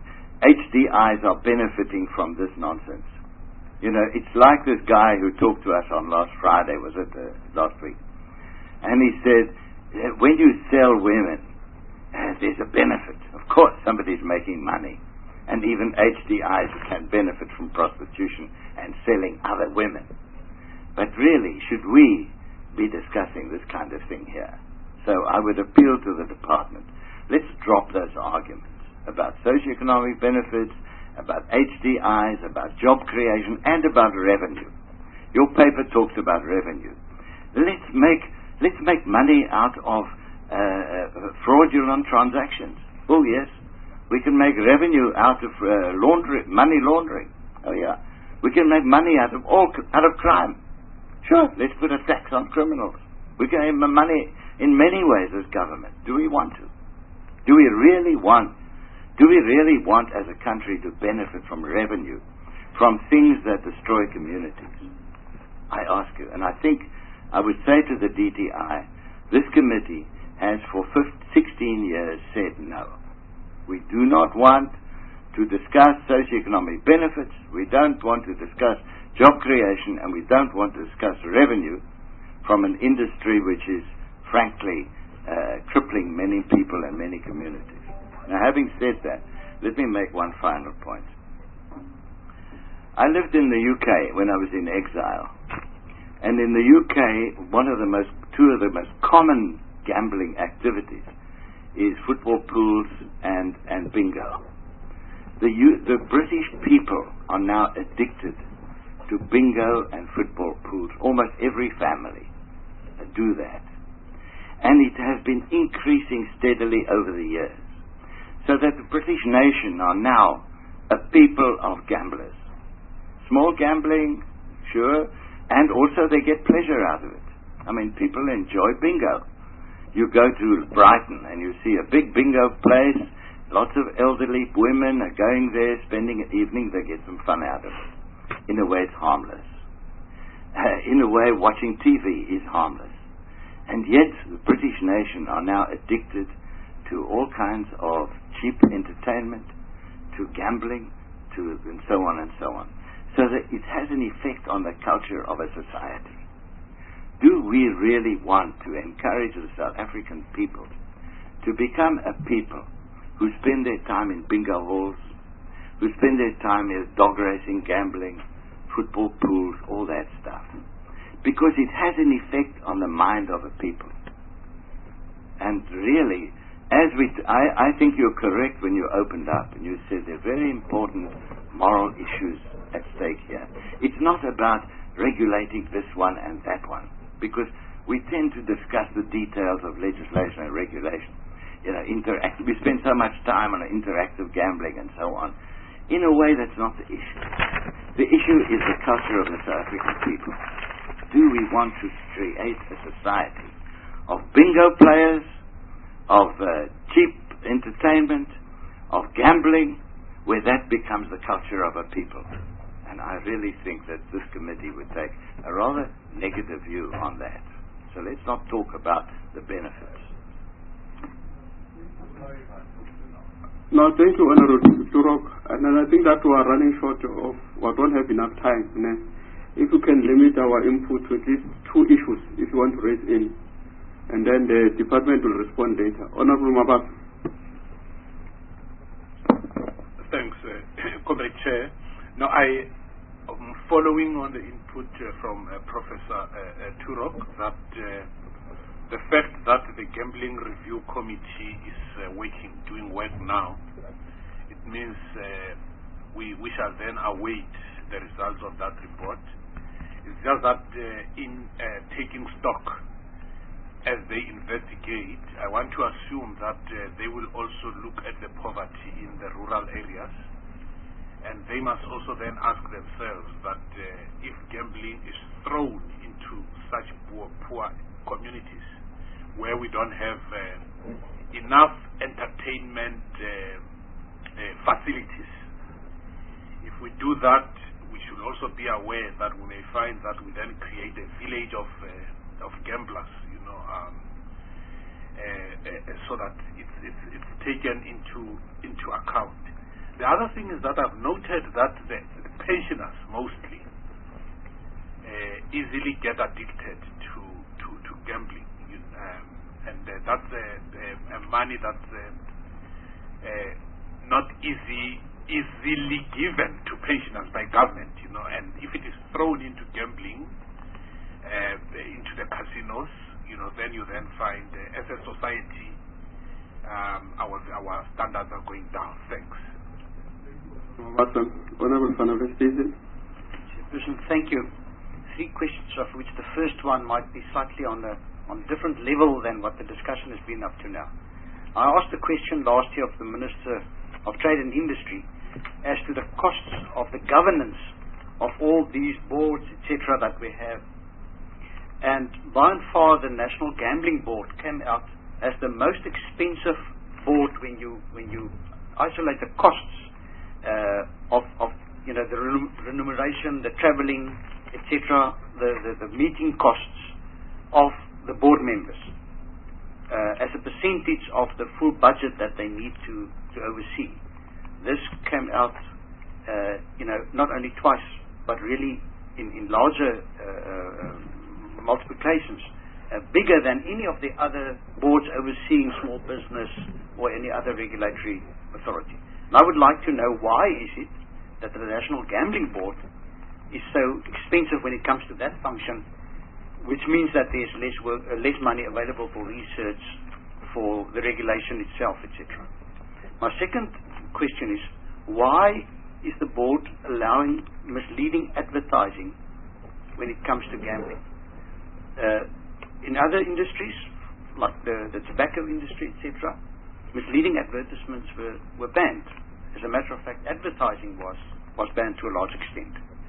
H D Is are benefiting from this nonsense. You know, it's like this guy who talked to us on last Friday, was it uh, last week? And he said, uh, when you sell women, uh, there's a benefit. Of course, somebody's making money. And even H D Is can benefit from prostitution and selling other women. But really, should we be discussing this kind of thing here? So I would appeal to the department. Let's drop those arguments about socioeconomic benefits, about H D Is, about job creation, and about revenue. Your paper talks about revenue. Let's make let's make money out of uh, fraudulent transactions. Oh yes, we can make revenue out of uh, laundry, money laundering. Oh yeah, we can make money out of all out of crime. Sure, let's put a tax on criminals. We can make money in many ways as government. Do we want to? Do we really want? Do we really want as a country to benefit from revenue, from things that destroy communities? I ask you, and I think I would say to the D T I, this committee has for sixteen years said no. We do not want to discuss socioeconomic benefits, we don't want to discuss job creation, and we don't want to discuss revenue from an industry which is frankly uh, crippling many people and many communities. Now, having said that, let me make one final point. I lived in the U K when I was in exile, and in the U K, one of the most, two of the most common gambling activities is football pools and, and bingo. The, U, the British people are now addicted to bingo and football pools. Almost every family do that. And it has been increasing steadily over the years. So that the British nation are now a people of gamblers. Small gambling, sure, and also they get pleasure out of it. I mean, people enjoy bingo. You go to Brighton and you see a big bingo place, lots of elderly women are going there, spending an evening, they get some fun out of it. In a way, it's harmless. Uh, in a way, watching T V is harmless. And yet, the British nation are now addicted to all kinds of cheap entertainment, to gambling, to and so on and so on. So that it has an effect on the culture of a society. Do we really want to encourage the South African people to become a people who spend their time in bingo halls, who spend their time in dog racing, gambling, football pools, all that stuff? Because it has an effect on the mind of a people. And really, as we, t- I, I think you're correct when you opened up and you said there are very important moral issues at stake here. It's not about regulating this one and that one, because we tend to discuss the details of legislation and regulation. You know, interact- we spend so much time on interactive gambling and so on. In a way, that's not the issue. The issue is the culture of the South African people. Do we want to create a society of bingo players, of uh, cheap entertainment, of gambling, where that becomes the culture of a people? And I really think that this committee would take a rather negative view on that. So let's not talk about the benefits. No, thank you, Honorable Turok. And I think that we are running short of, we don't have enough time. Né? If you can limit our input to at least two issues, if you want to raise in, and then the department will respond later. Honorable Mabasa. Thanks, uh, Comrade Chair. Now, I am following on the input uh, from uh, Professor uh, uh, Turok that uh, the fact that the Gambling Review Committee is uh, working, doing work now, it means uh, we, we shall then await the results of that report. It's just that uh, in uh, taking stock as they investigate, I want to assume that uh, they will also look at the poverty in the rural areas, and they must also then ask themselves that uh, if gambling is thrown into such poor, poor communities where we don't have uh, enough entertainment uh, uh, facilities, if we do that, we should also be aware that we may find that we then create a village of uh, of gamblers, you know, um, uh, uh, so that it's, it's, it's taken into into account. The other thing is that I've noted that the, the pensioners mostly uh, easily get addicted to, to, to gambling. You, um, and uh, that's uh, uh, money that's uh, uh, not easy, easily given to pensioners by government, you know, and if it is thrown into gambling, uh, into the casinos, you know, then you then find uh, as a society um, our, our standards are going down. Thanks. Awesome. Honorable Fanabes, Chairperson, thank you. Three questions, of which the first one might be slightly on a on a different level than what the discussion has been up to now. I asked the question last year of the Minister of Trade and Industry as to the costs of the governance of all these boards, et cetera, that we have. And by and far, the National Gambling Board came out as the most expensive board when you when you isolate the costs uh, of, of you know the remuneration, the travelling, et cetera, the, the the meeting costs of the board members uh, as a percentage of the full budget that they need to, to oversee. This came out, uh, you know, not only twice, but really in, in larger uh, uh, multiplications, uh, bigger than any of the other boards overseeing small business or any other regulatory authority. And I would like to know, why is it that the National Gambling Board is so expensive when it comes to that function, which means that there's less work, uh, less money available for research, for the regulation itself, et cetera. My second question is, why is the board allowing misleading advertising when it comes to gambling? Uh, in other industries, like the, the tobacco industry, et cetera, misleading advertisements were, were banned. As a matter of fact, advertising was, was banned to a large extent.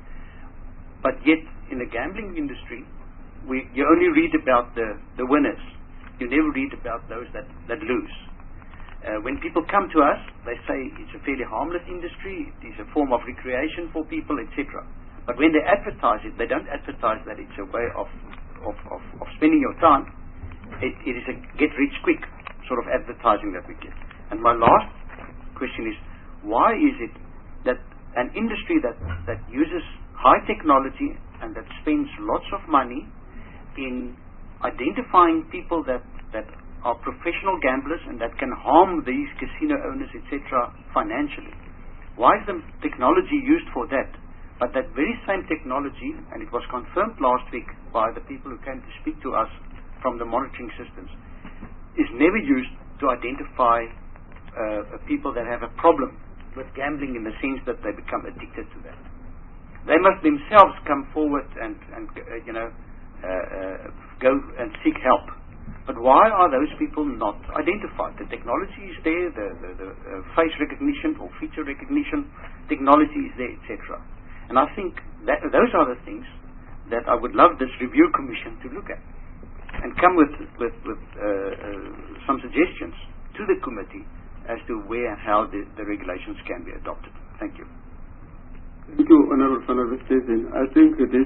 But yet, in the gambling industry, we, you only read about the, the winners. You never read about those that, that lose. Uh, when people come to us, they say it's a fairly harmless industry, it is a form of recreation for people, et cetera. But when they advertise it, they don't advertise that it's a way of, of, of, of spending your time. It, it is a get-rich-quick sort of advertising that we get. And my last question is, why is it that an industry that, that uses high technology and that spends lots of money in identifying people that, that are professional gamblers and that can harm these casino owners, et cetera, financially? Why is the technology used for that? But that very same technology, and it was confirmed last week by the people who came to speak to us from the monitoring systems, is never used to identify uh, people that have a problem with gambling in the sense that they become addicted to that. They must themselves come forward and, and uh, you know, uh, uh, go and seek help. But why are those people not identified? The technology is there, the, the, the uh, face recognition or feature recognition technology is there, et cetera. And I think that those are the things that I would love this review commission to look at and come with, with, with uh, uh, some suggestions to the committee as to where and how the, the regulations can be adopted. Thank you. Thank you, Honorable Fanabes. I think this,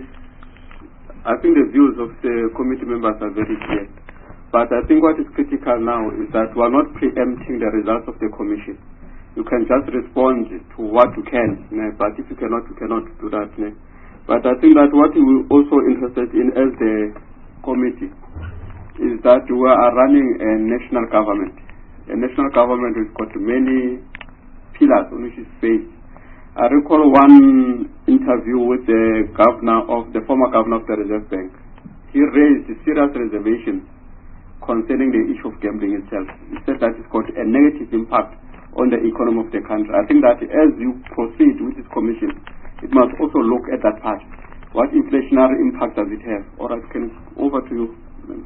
I think the views of the committee members are very clear. But I think what is critical now is that we are not preempting the results of the commission. You can just respond to what you can, né? But if you cannot, you cannot do that. Né? But I think that what we are also interested in as the committee is that we are running a national government. A national government has got many pillars on which it's based. I recall one interview with the governor of the former governor of the Reserve Bank. He raised serious reservations concerning the issue of gambling itself. He said that it's got a negative impact on the economy of the country. I think that as you proceed with this commission, it must also look at that part. What inflationary impact does it have? All right, can over to you.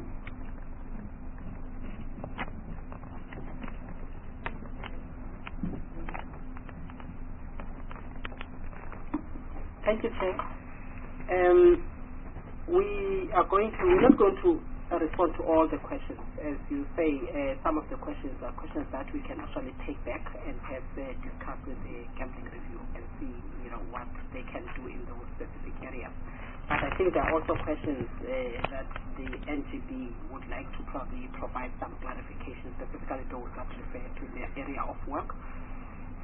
Thank you, Chair. Um, we are going to, we're not going to uh, respond to all the questions. As you say, uh, some of the questions are questions that we can actually take back and have uh, discuss with the gambling review and see, you know, what they can do in those specific areas. But I think there are also questions uh, that the N G B would like to probably provide some clarification, specifically those that refer to their area of work.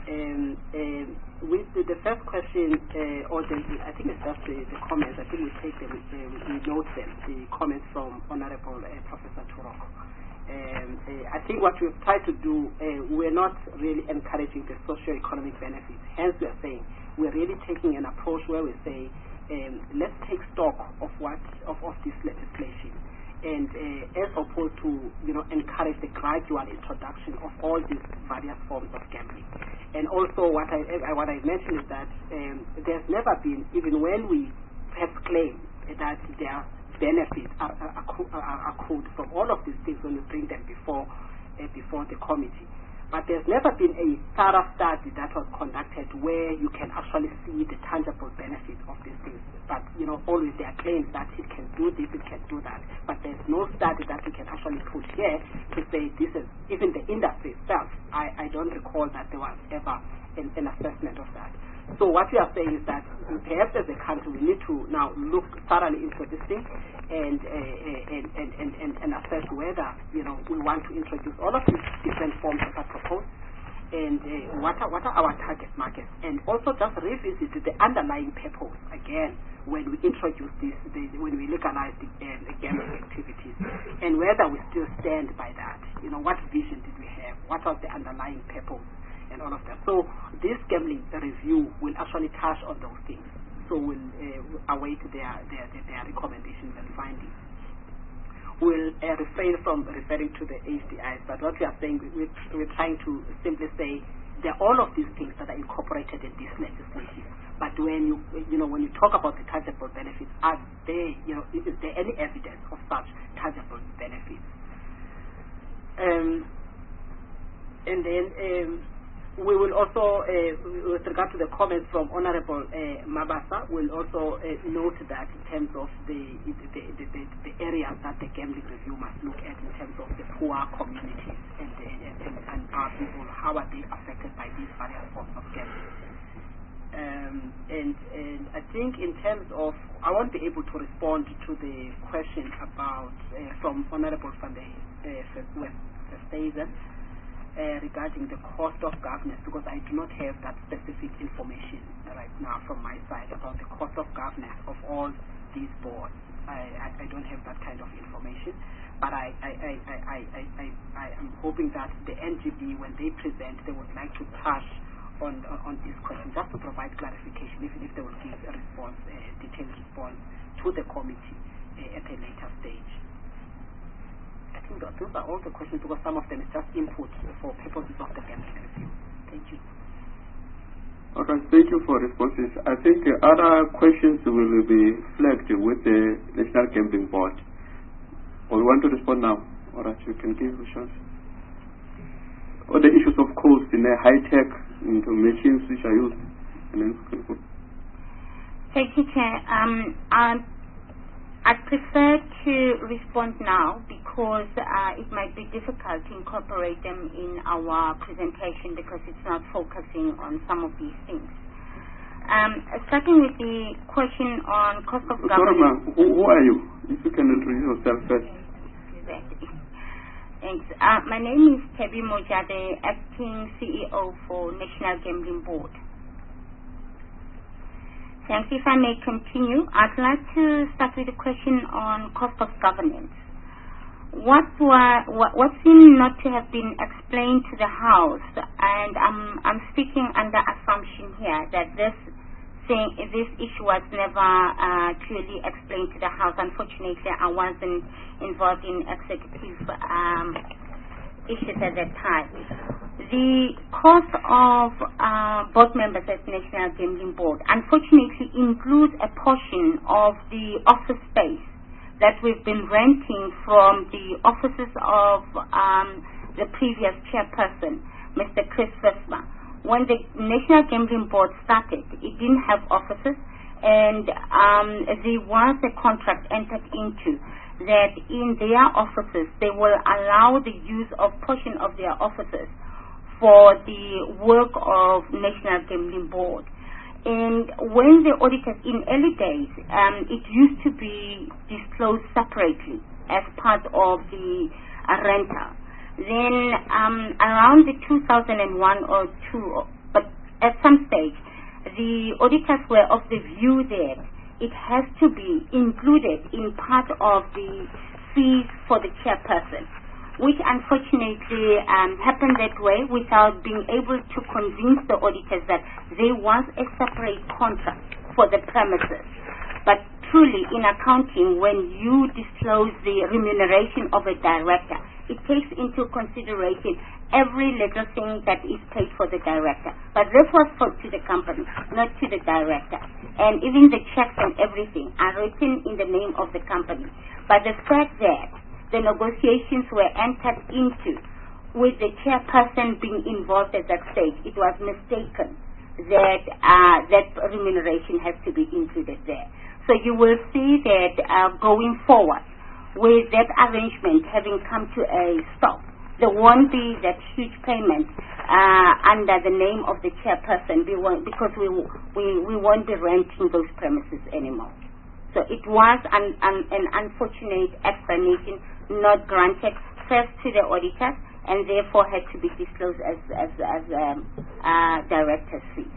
Um, um, with the, the first question, uh, or the, I think it's just the, the comments, I think we take them, uh, we note them, the comments from Honorable uh, Professor Turok. Um, uh, I think what we've tried to do, uh, we're not really encouraging the socio-economic benefits. Hence, we are saying we're really taking an approach where we say, um, let's take stock of what of, of this legislation, and uh, as opposed to you know encourage the gradual introduction of all these various forms of gambling. And also, what I what I mentioned is that um, there's never been, even when we have claimed that there are benefits are, are, are accrued from all of these things when we bring them before uh, before the committee. But there's never been a thorough study that was conducted where you can actually see the tangible benefits of these things. But, you know, always there are claims that it can do this, it can do that. But there's no study that we can actually put here to say this is, even the industry itself, I, I don't recall that there was ever an, an assessment of that. So what we are saying is that perhaps as a country we need to now look thoroughly into this thing and, uh, and, and, and, and, and assess whether, you know, we want to introduce all of these different forms that are proposed, and uh, what, are, what are our target markets, and also just revisit the underlying purpose again when we introduce this, the, when we legalize the, uh, the gambling activities, and whether we still stand by that. You know, what vision did we have? What was the underlying purpose? And all of that. So this gambling review will actually touch on those things. So we'll uh, await their, their, their, their recommendations and findings. We'll uh, refrain from referring to the H D Is, but what we are saying, we're, we're trying to simply say there are all of these things that are incorporated in this legislation. But when you, you know, when you talk about the tangible benefits, are they, you know, is there any evidence of such tangible benefits? Um, and then. Um, We will also, uh, with regard to the comments from Honorable uh, Mabasa, we'll also uh, note that in terms of the the, the, the the areas that the gambling review must look at in terms of the poor communities and, the, and, and our people, how are they affected by these various forms of gambling. Um, and, and I think in terms of, I won't be able to respond to the question about, uh, from Honorable Van der Westhuizen, Uh, regarding the cost of governance, because I do not have that specific information right now from my side about the cost of governance of all these boards. I, I, I don't have that kind of information, but I, I, I, I, I, I, I am hoping that the N G B, when they present, they would like to touch on on, on this question, just to provide clarification, even if they will give a response, a detailed response to the committee uh, at a later stage. I think that those are all the questions, because some of them is just input for purposes of the gambling review. Thank you. Okay, thank you for responses. I think uh, other questions will be flagged with the National Gambling Board. Or we want to respond now? All right, you can give a chance. Or the issues of cost in the high-tech into machines which are used. And then Thank you, Chair. Um, um, I'd prefer to respond now because uh, it might be difficult to incorporate them in our presentation because it's not focusing on some of these things. Um, starting with the question on cost of Sorry, governance. ma'am, who, who are you? If you can introduce yourself first. Thanks. Uh, my name is Tebi Moja, the acting C E O for National Gambling Board. Thanks. If I may continue, I'd like to start with a question on cost of governance. What, were, what, what seemed not to have been explained to the House, and I'm, I'm speaking under assumption here that this thing, this issue was never uh, clearly explained to the House. Unfortunately, I wasn't involved in executive um, issues at that time. The cost of uh, board members at National Gambling Board unfortunately includes a portion of the office space that we've been renting from the offices of um, the previous chairperson, Mister Chris Visma. When the National Gambling Board started, it didn't have offices, and um, there was a contract entered into that in their offices they will allow the use of portion of their offices for the work of National Gambling Board. And when the auditors, in early days, um, it used to be disclosed separately as part of the uh, rental. Then um, around the two thousand one or two, but at some stage, the auditors were of the view that it has to be included in part of the fees for the chairperson, which unfortunately um, happened that way without being able to convince the auditors that there was a separate contract for the premises. But truly, in accounting, when you disclose the remuneration of a director, it takes into consideration every little thing that is paid for the director. But this was for to the company, not to the director. And even the checks and everything are written in the name of the company. But the fact that the negotiations were entered into with the chairperson being involved at that stage, it was mistaken that uh, that remuneration has to be included there. So you will see that uh, going forward, with that arrangement having come to a stop, there won't be that huge payment uh, under the name of the chairperson we won't, because we, we, we won't be renting those premises anymore. So it was an, an, an unfortunate explanation not granted first to the auditors and therefore had to be disclosed as, as, as um, uh, director's fees.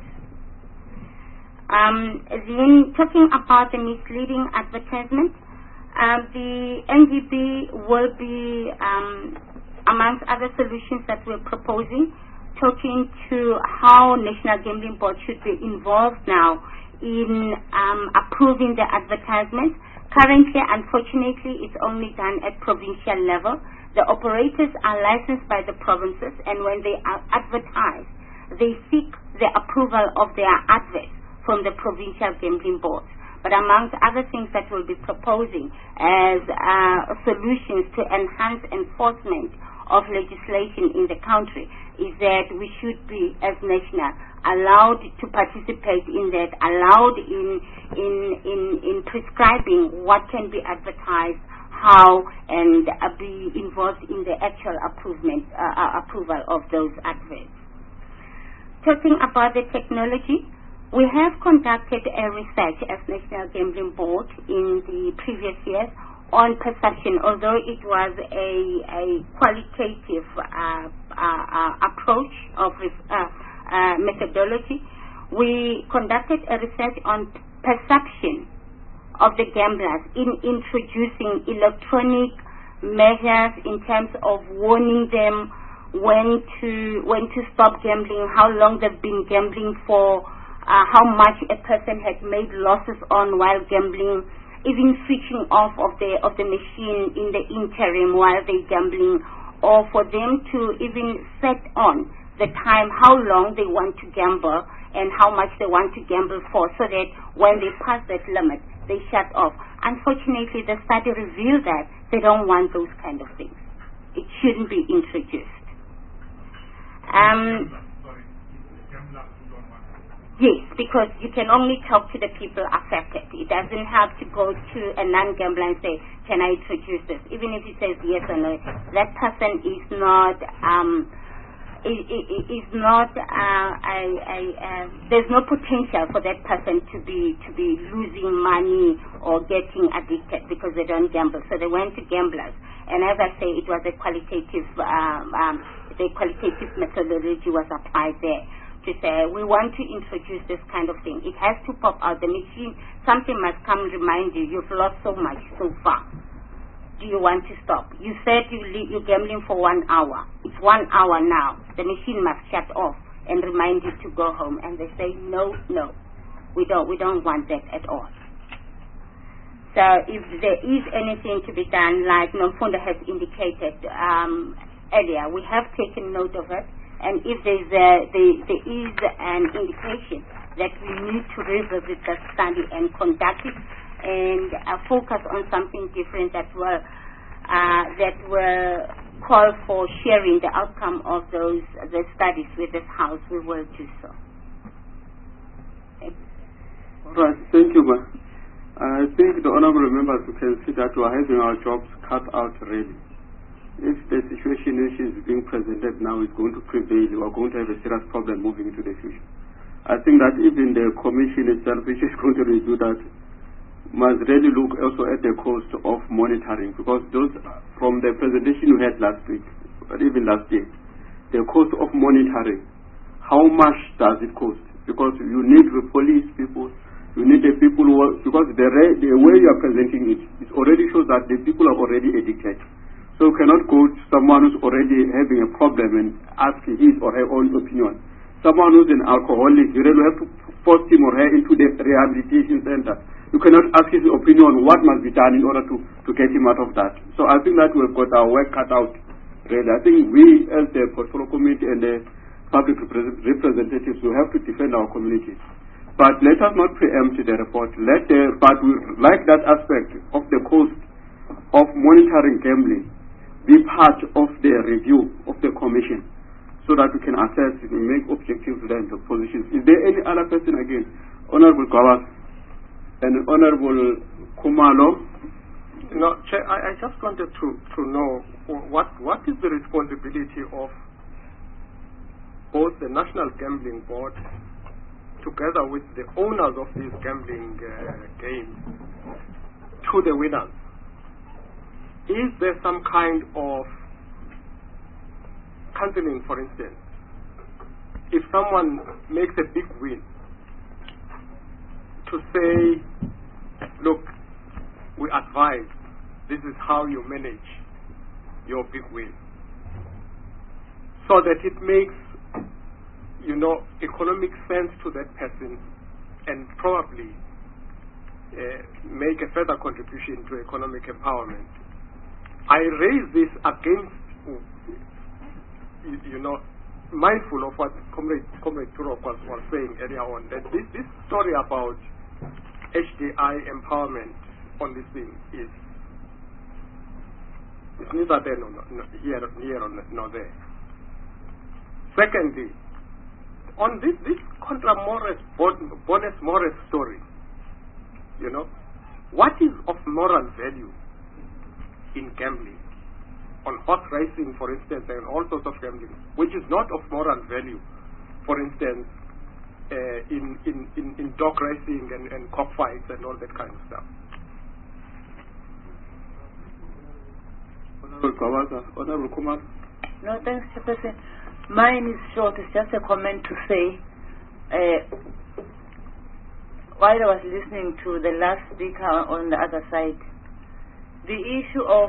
Um, then talking about the misleading advertisement, uh, the N G B will be um, amongst other solutions that we're proposing, talking to how National Gambling Board should be involved now in um, approving the advertisements. Currently, unfortunately, it's only done at provincial level. The operators are licensed by the provinces, and when they are advertised, they seek the approval of their adverts from the provincial gambling boards. But amongst other things that we'll be proposing as uh, solutions to enhance enforcement of legislation in the country is that we should be, as national, allowed to participate in that, allowed in in in, in prescribing what can be advertised, how, and uh, be involved in the actual approval uh, approval of those adverts. Talking about the technology, we have conducted a research as National Gambling Board in the previous years on perception, although it was a, a qualitative uh, uh, uh, approach of uh, uh, methodology. We conducted a research on perception of the gamblers in introducing electronic measures in terms of warning them when to when to stop gambling, how long they've been gambling for, uh, how much a person had made losses on while gambling, even switching off of the of the machine in the interim while they're gambling, or for them to even set on the time how long they want to gamble and how much they want to gamble for, so that when they pass that limit, they shut off. Unfortunately, the study revealed that they don't want those kind of things. It shouldn't be introduced. Um, Yes, because you can only talk to the people affected. It doesn't have to go to a non-gambler and say, can I introduce this? Even if he says yes or no, that person is not, um, is, is not, uh, a, a, a, there's no potential for that person to be, to be losing money or getting addicted because they don't gamble. So they went to gamblers. And as I say, it was a qualitative, um, um, the qualitative methodology was applied there. To say, we want to introduce this kind of thing. It has to pop out. The machine, something must come remind you, you've lost so much so far. Do you want to stop? You said you le- you're gambling for one hour. It's one hour now. The machine must shut off and remind you to go home. And they say, no, no, we don't, we don't want that at all. So if there is anything to be done, like Nomfundo has indicated um, earlier, we have taken note of it. And if there's a, there, there is an indication that we need to revisit the study and conduct it and uh, focus on something different that will uh, that will call for sharing the outcome of those the studies with this House, we will do so. Okay. All right, thank you, ma'am. I think the honourable members can see that we are having our jobs cut out really. If the situation which is being presented now is going to prevail, we are going to have a serious problem moving into the future. I think that even the commission itself, which is going to review that, must really look also at the cost of monitoring, because those from the presentation we had last week, or even last year, the cost of monitoring how much does it cost? Because you need the police people, you need the people who are, because the, re, the way you are presenting it, it already shows that the people are already addicted. So you cannot go to someone who's already having a problem and ask his or her own opinion. Someone who's an alcoholic, you really have to force him or her into the rehabilitation center. You cannot ask his opinion on what must be done in order to, to get him out of that. So I think that we've got our work cut out, really. I think we, as the portfolio committee and the public representatives, will have to defend our communities. But let us not preempt the report. Let the, but we like that aspect of the cost of monitoring gambling be part of the review of the commission, so that we can assess and make objective then the positions. Is there any other person again? Honorable Gawaz and Honorable Kumalo. No, Chair, I, I just wanted to, to know what what is the responsibility of both the National Gambling Board together with the owners of these gambling uh, games to the winners. Is there some kind of counseling, for instance? If someone makes a big win, to say, look, we advise this is how you manage your big win, so that it makes, you know, economic sense to that person and probably uh, make a further contribution to economic empowerment. I raise this against, you, you know, mindful of what Comrade, Comrade Turok was, was saying earlier on, that this, this story about H D I empowerment on this thing is, is neither there nor, nor here, here nor there. Secondly, on this, this contra mores, bonus mores story, you know, what is of moral value in gambling, on horse racing, for instance, and all sorts of gambling, which is not of moral value, for instance, uh, in, in, in, in dog racing and, and cockfights and all that kind of stuff. Honorable Kawaza, Honorable Kumar. No, thanks, Chairperson. Mine is short. It's just a comment to say, uh, while I was listening to the last speaker on the other side, the issue of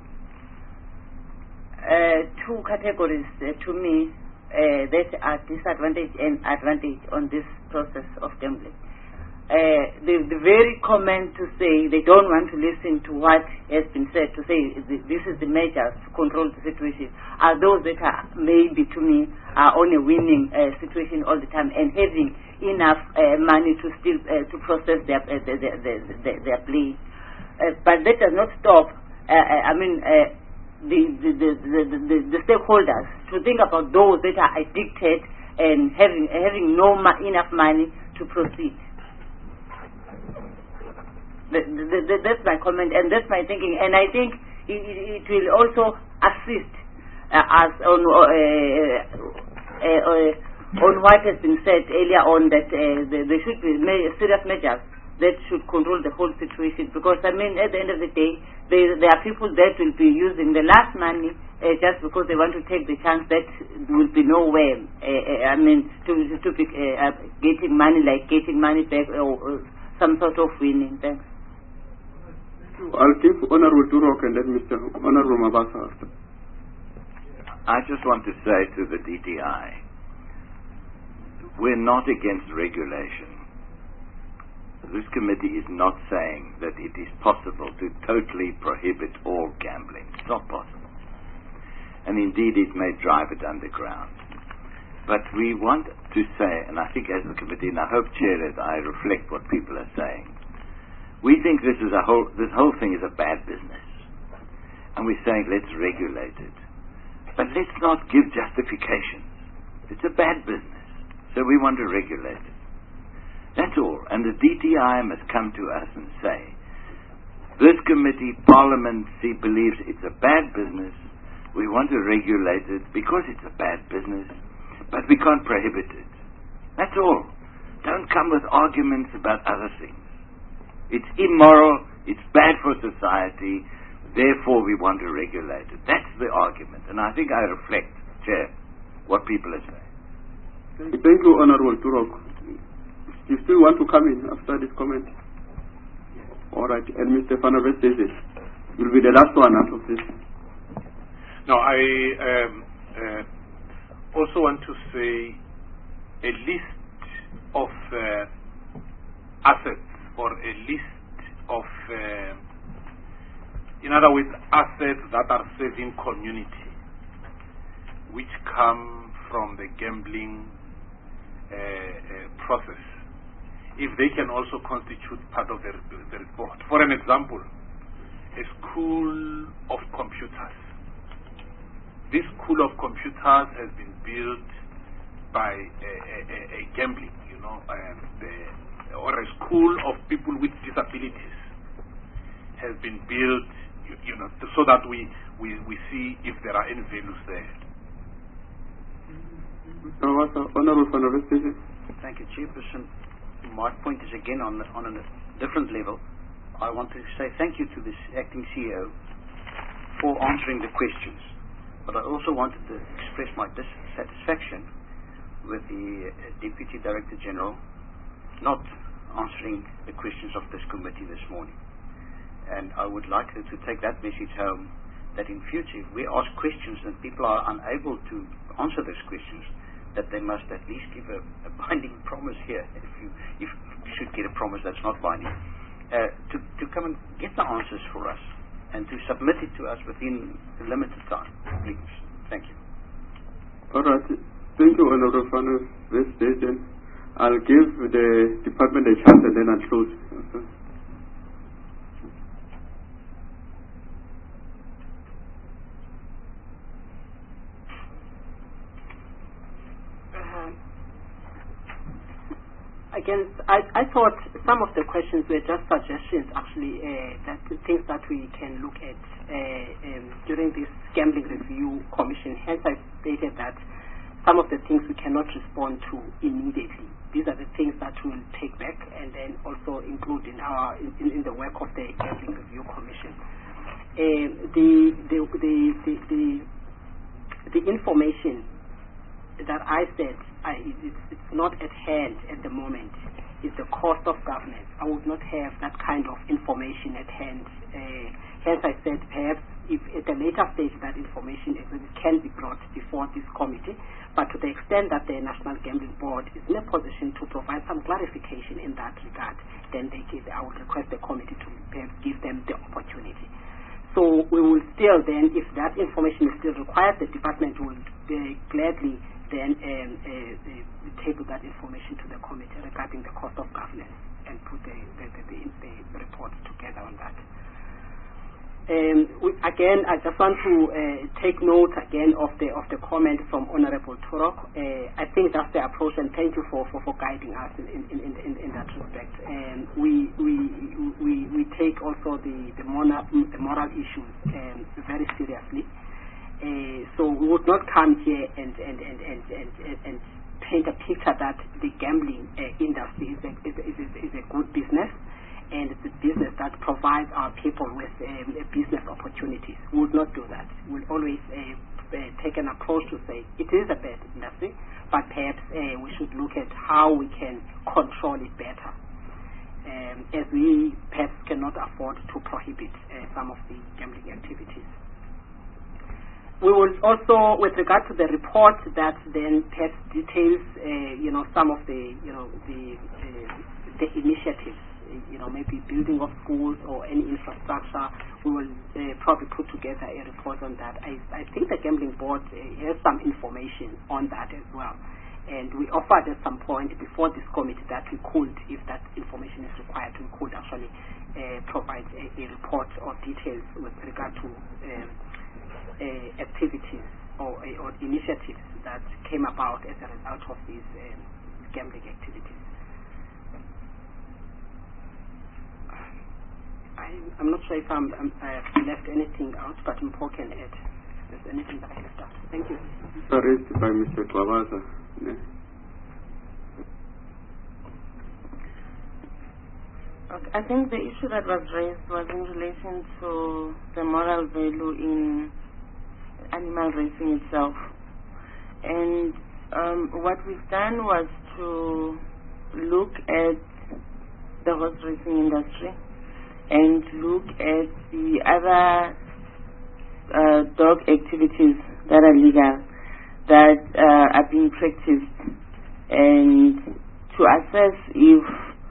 uh, two categories uh, to me uh, that are disadvantaged and advantage on this process of gambling. Uh, the, the very comment to say they don't want to listen to what has been said, to say this is the measures to control the situation, are those that are maybe to me are on a winning uh, situation all the time and having enough uh, money to still uh, to process their, uh, their, their, their, their, their play. Uh, but that does not stop, uh, uh, I mean, uh, the, the, the, the, the, the stakeholders to think about those that are addicted and having, having no ma enough money to proceed. The, the, the, that's my comment and that's my thinking. And I think it, it, it will also assist uh, us on, uh, uh, uh, on what has been said earlier on, that uh, there should be serious measures that should control the whole situation, because I mean at the end of the day there, there are people that will be using the last money uh, just because they want to take the chance that will be nowhere, uh, uh, I mean to, to be uh, getting money, like getting money back or, or some sort of winning. Thanks. I'll give Honorable Turok and then Mister Honorable Mabasa after. I just want to say to the D T I, we're not against regulation. This committee is not saying that it is possible to totally prohibit all gambling. It's not possible. And indeed it may drive it underground. But we want to say, and I think as a committee, and I hope, Chair, that I reflect what people are saying, we think this is a whole, this whole thing is a bad business. And we're saying let's regulate it. But let's not give justifications. It's a bad business. So we want to regulate it. That's all. And the D T I must come to us and say, this committee, Parliament, see, believes it's a bad business. We want to regulate it because it's a bad business, but we can't prohibit it. That's all. Don't come with arguments about other things. It's immoral, it's bad for society, therefore we want to regulate it. That's the argument. And I think I reflect, Chair, what people are saying. Thank you, Honorable Turok. You still want to come in after this comment? All right, and Mister Fanavestese, you'll be the last one out of this. No, I um, uh, also want to say a list of uh, assets or a list of, uh, in other words, assets that are serving community, which come from the gambling uh, uh, process, if they can also constitute part of the, the report. For an example, a school of computers. This school of computers has been built by a, a, a gambling, you know, um, the, or a school of people with disabilities has been built, you, you know, so that we, we, we see if there are any values there. Thank you, Chairperson. My point is again on, on a different level. I want to say thank you to this acting C E O for answering the questions. But I also wanted to express my dissatisfaction with the uh, Deputy Director General not answering the questions of this committee this morning. And I would like her to take that message home, that in future if we ask questions and people are unable to answer those questions, that they must at least give a, a binding promise here, if you, if you should get a promise that's not binding, uh, to, to come and get the answers for us and to submit it to us within a limited time, please. Thank you. All right. Thank you, Honorable Fanavestese. I'll give the department a chance and then I'll close. Okay. Again, I, I thought some of the questions were just suggestions, actually, uh, that things that we can look at uh, um, during this gambling review commission. Hence, I stated that some of the things we cannot respond to immediately. These are the things that we'll take back and then also include in our in, in the work of the gambling review commission. Uh, the, the, the, the, the, the information that I said I, it's, it's not at hand at the moment is the cost of governance. I would not have that kind of information at hand. Uh, hence I said perhaps if at a later stage that information can be brought before this committee, but to the extent that the National Gambling Board is in a position to provide some clarification in that regard, then they give, I would request the committee to perhaps give them the opportunity. So we will still then, if that information is still required, the department will uh, gladly then um, uh, uh, table that information to the committee regarding the cost of governance and put the, the, the, the, the report together on that. Um, we, again, I just want to uh, take note again of the of the comment from Honorable Turok. Uh, I think that's the approach, and thank you for, for, for guiding us in, in, in, in, in that respect. And we we we we take also the the moral, the moral issues um, very seriously. Uh, so we would not come here and and, and, and, and, and, and paint a picture that the gambling uh, industry is a, is, a, is, a, is a good business and it's a business that provides our people with um, business opportunities. We would not do that. We'll always uh, uh, take an approach to say it is a bad industry, but perhaps uh, we should look at how we can control it better, um, as we perhaps cannot afford to prohibit uh, some of the gambling activities. We will also, with regard to the report that then perhaps details, uh, you know, some of the, you know, the uh, the initiatives, you know, maybe building of schools or any infrastructure. We will uh, probably put together a report on that. I, I think the Gambling Board uh, has some information on that as well. And we offered at some point before this committee that we could, if that information is required, we could actually uh, provide a, a report or details with regard to um, Uh, activities or, uh, or initiatives that came about as a result of these um, gambling activities. I, I'm not sure if I'm, I'm, I've left anything out, but Mpho can add if there's anything that I left out. Thank you. Raised by Mister Kwabaza. Yeah. Okay, I think the issue that was raised was in relation to the moral value in animal racing itself. And Um, what we've done was to look at the horse racing industry and look at the other uh, dog activities that are legal, that uh, are being practiced, and to assess if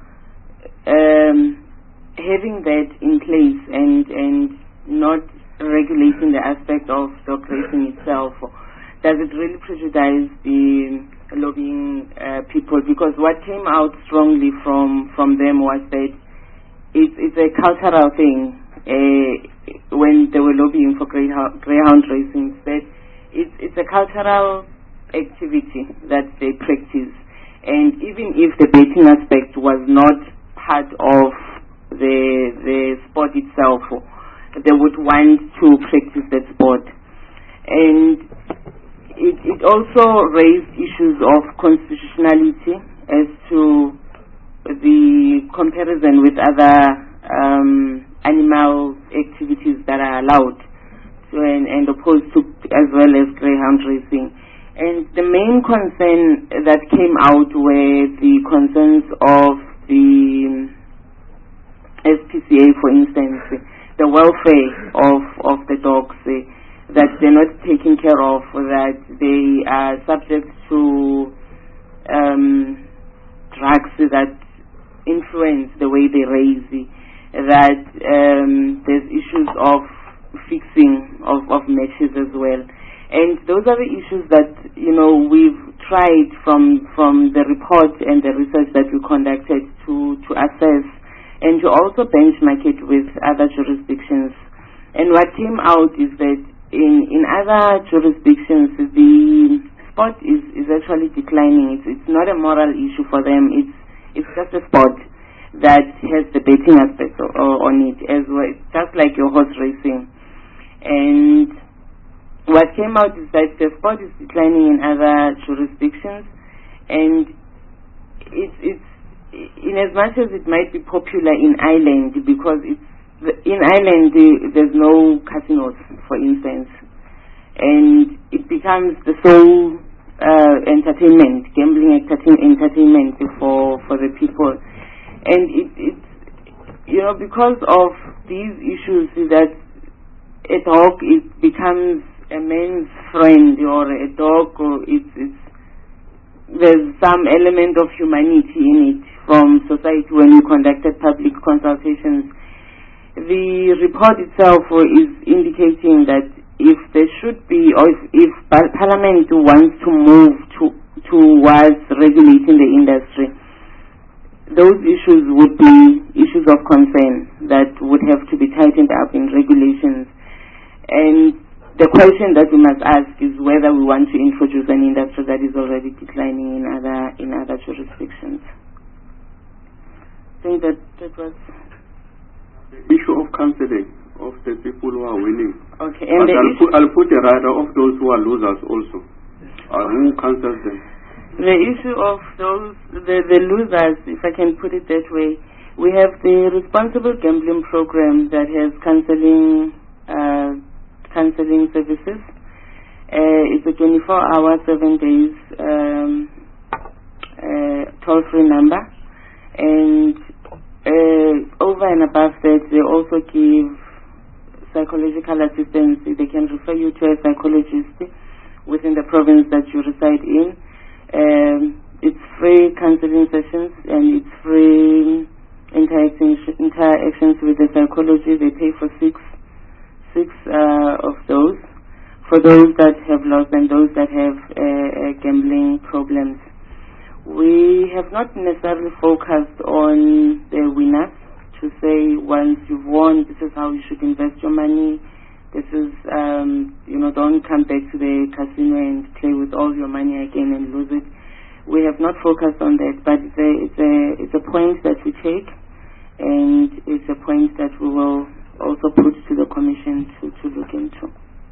um, having that in place and, and not regulating the aspect of dog racing itself, does it really prejudice the lobbying uh, people? Because what came out strongly from, from them was that it's, it's a cultural thing uh, when they were lobbying for greyhound, greyhound racing, that it's, it's a cultural activity that they practice. And even if the betting aspect was not part of the, the sport itself, they would want to practice that sport. And it, it also raised issues of constitutionality as to the comparison with other um, animal activities that are allowed to, and, and opposed to, as well as greyhound racing. And the main concern that came out were the concerns of the S P C A, for instance, the welfare of, of the dogs, uh, that they're not taken care of, that they are subject to um, drugs that influence the way they raise, that um, there's issues of fixing of, of matches as well. And those are the issues that, you know, we've tried from, from the report and the research that we conducted to, to assess and to also benchmark it with other jurisdictions. And what came out is that in, in other jurisdictions, the sport is, is actually declining. It's, it's not a moral issue for them. It's, it's just a sport that has the betting aspect o- on it as well, just like your horse racing. And what came out is that the sport is declining in other jurisdictions, and it's, it's in as much as it might be popular in Ireland, because it's in Ireland the, there's no casinos, for instance, and it becomes the sole uh, entertainment, gambling entertainment for for the people, and it, it's, you know, because of these issues that a dog, it becomes a man's friend, or a dog, or it's, it's there's some element of humanity in it from society when we conducted public consultations. The report itself is indicating that if there should be, or if, if Parliament wants to move to, towards regulating the industry, those issues would be issues of concern that would have to be tightened up in regulations. And the question that we must ask is whether we want to introduce an industry that is already declining in other in other jurisdictions. I think that that was the issue of counseling of the people who are winning. Okay, and but I'll put, I'll put a rider of those who are losers also. Uh, who counsels them? The issue of those the, the losers, if I can put it that way, we have the responsible gambling program that has counseling uh, counseling services. Uh, it's a twenty-four hour, seven days um, uh, toll-free number, and uh, over and above that, they also give psychological assistance. They can refer you to a psychologist within the province that you reside in. Um, it's free counseling sessions, and it's free interactions interactions with the psychology. They pay for six six uh, of those, for those that have lost and those that have uh, uh, gambling problems. We have not necessarily focused on the winners to say once you've won, this is how you should invest your money. This is, um, you know, don't come back to the casino and play with all your money again and lose it. We have not focused on that, but it's a, it's a, it's a point that we take, and it's a point that we will also put to the Commission to, to look into.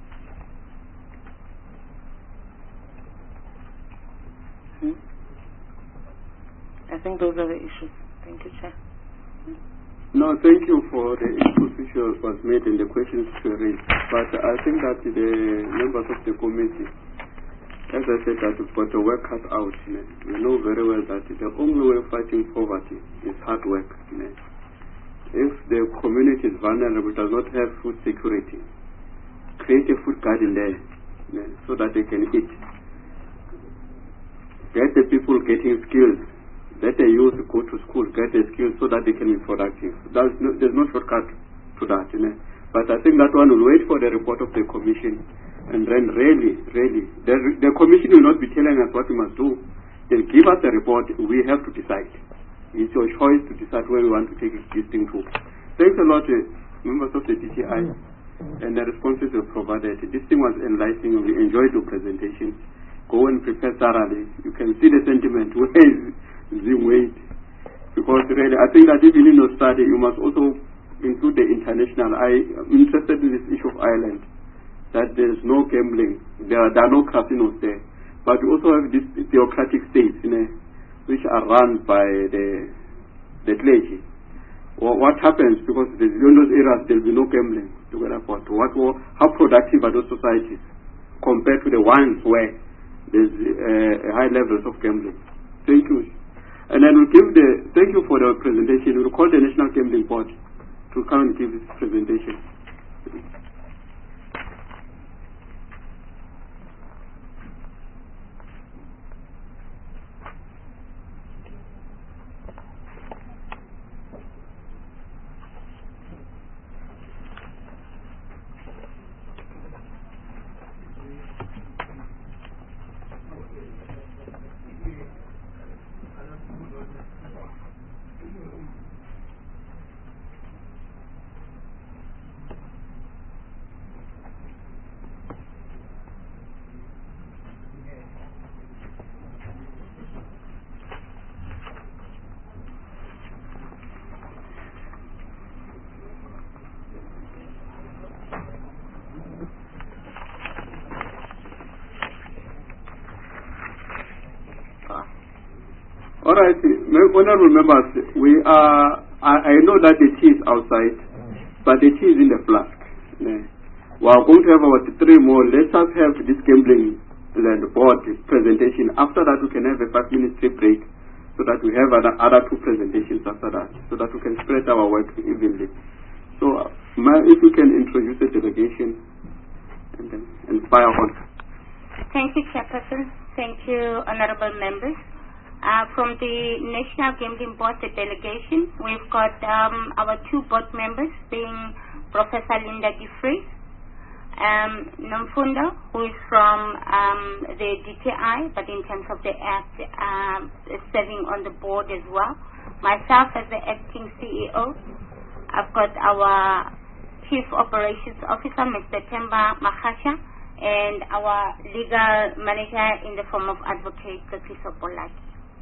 Hmm? I think those are the issues. Thank you, Chair. No, thank you for the exposition was made and the questions raised. But I think that the members of the committee as I said, that we've got the work cut out. You know. We know very well that the only way of fighting poverty is hard work. You know. If the community is vulnerable, does not have food security, create a food garden there, you know, so that they can eat. Get the people getting skills. Let the youth go to school, get the skills so that they can be productive. There's no, there's no shortcut to that. You know. But I think that one will wait for the report of the commission. And then really, really, the, the commission will not be telling us what we must do. They'll give us a report. We have to decide. It's your choice to decide where we want to take this thing to. Thanks a lot, uh, members of the D T I, and the responses you provided. This thing was enlightening. We enjoyed your presentation. Go and prepare thoroughly. You can see the sentiment. Where is the weight? Because really, I think that even in your study, you must also include the international. I am interested in this issue of Ireland. That there is no gambling, there are, there are no casinos there. But we also have these theocratic states, you know, which are run by the the clergy. Well, what happens, because in those areas there will be no gambling together, what, what, how productive are those societies compared to the ones where there's uh, high levels of gambling? Thank you. And then we'll give the, thank you for the presentation. We'll call the National Gambling Board to come and give this presentation. All right, honorable members, we are, I, I know that the tea is outside, but the tea is in the flask. Yeah. We are going to have about three more. Let us have this gambling land board presentation. After that, we can have a five minute tea break so that we have other, other two presentations after that, so that we can spread our work evenly. So, uh, if we can introduce the delegation and then and fire on. Thank you, Chairperson. Thank you, honorable members. Uh, from the National Gambling Board, the delegation, we've got um, our two board members being Professor Linda Giffrey, um, Nomfundo, who is from um, the D T I, but in terms of the Act, um, serving on the board as well. Myself as the acting C E O. I've got our Chief Operations Officer, Mister Temba Mahasha, and our legal manager in the form of Advocate Kakiso Bolaki.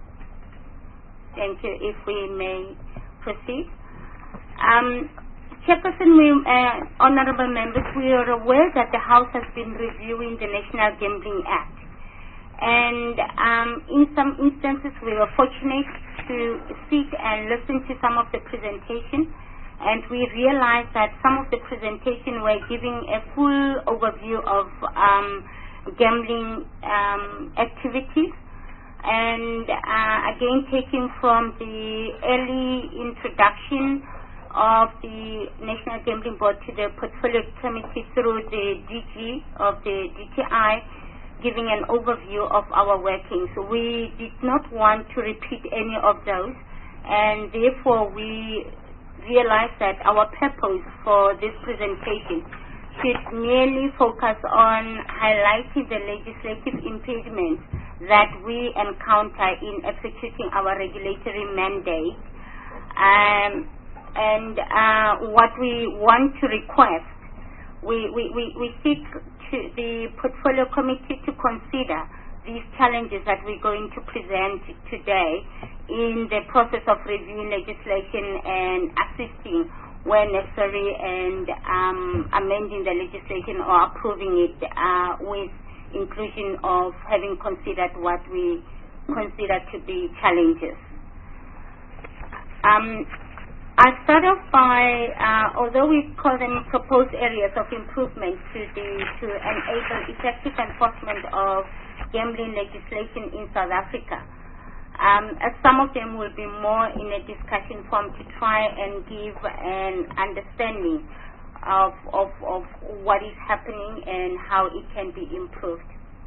Thank you. If we may proceed. Um, Chairperson, we, uh, honorable members, we are aware that the House has been reviewing the National Gambling Act. And um, in some instances, we were fortunate to sit and listen to some of the presentation. And we realized that some of the presentation were giving a full overview of um, gambling um, activities. And uh, again, taking from the early introduction of the National Gambling Board to the Portfolio Committee through the D G of the D T I, giving an overview of our workings. So we did not want to repeat any of those, and therefore we realized that our purpose for this presentation should merely focus on highlighting the legislative impediments that we encounter in executing our regulatory mandate, um, and uh, what we want to request. We, we, we, we seek to the Portfolio Committee to consider these challenges that we're going to present today in the process of reviewing legislation and assisting where necessary and um, amending the legislation or approving it uh, with inclusion of having considered what we consider to be challenges. Um, I start off by, uh, although we call them proposed areas of improvement to the to enable effective enforcement of gambling legislation in South Africa, um, as some of them will be more in a discussion form to try and give an understanding of, of, of what is happening and how it can be improved.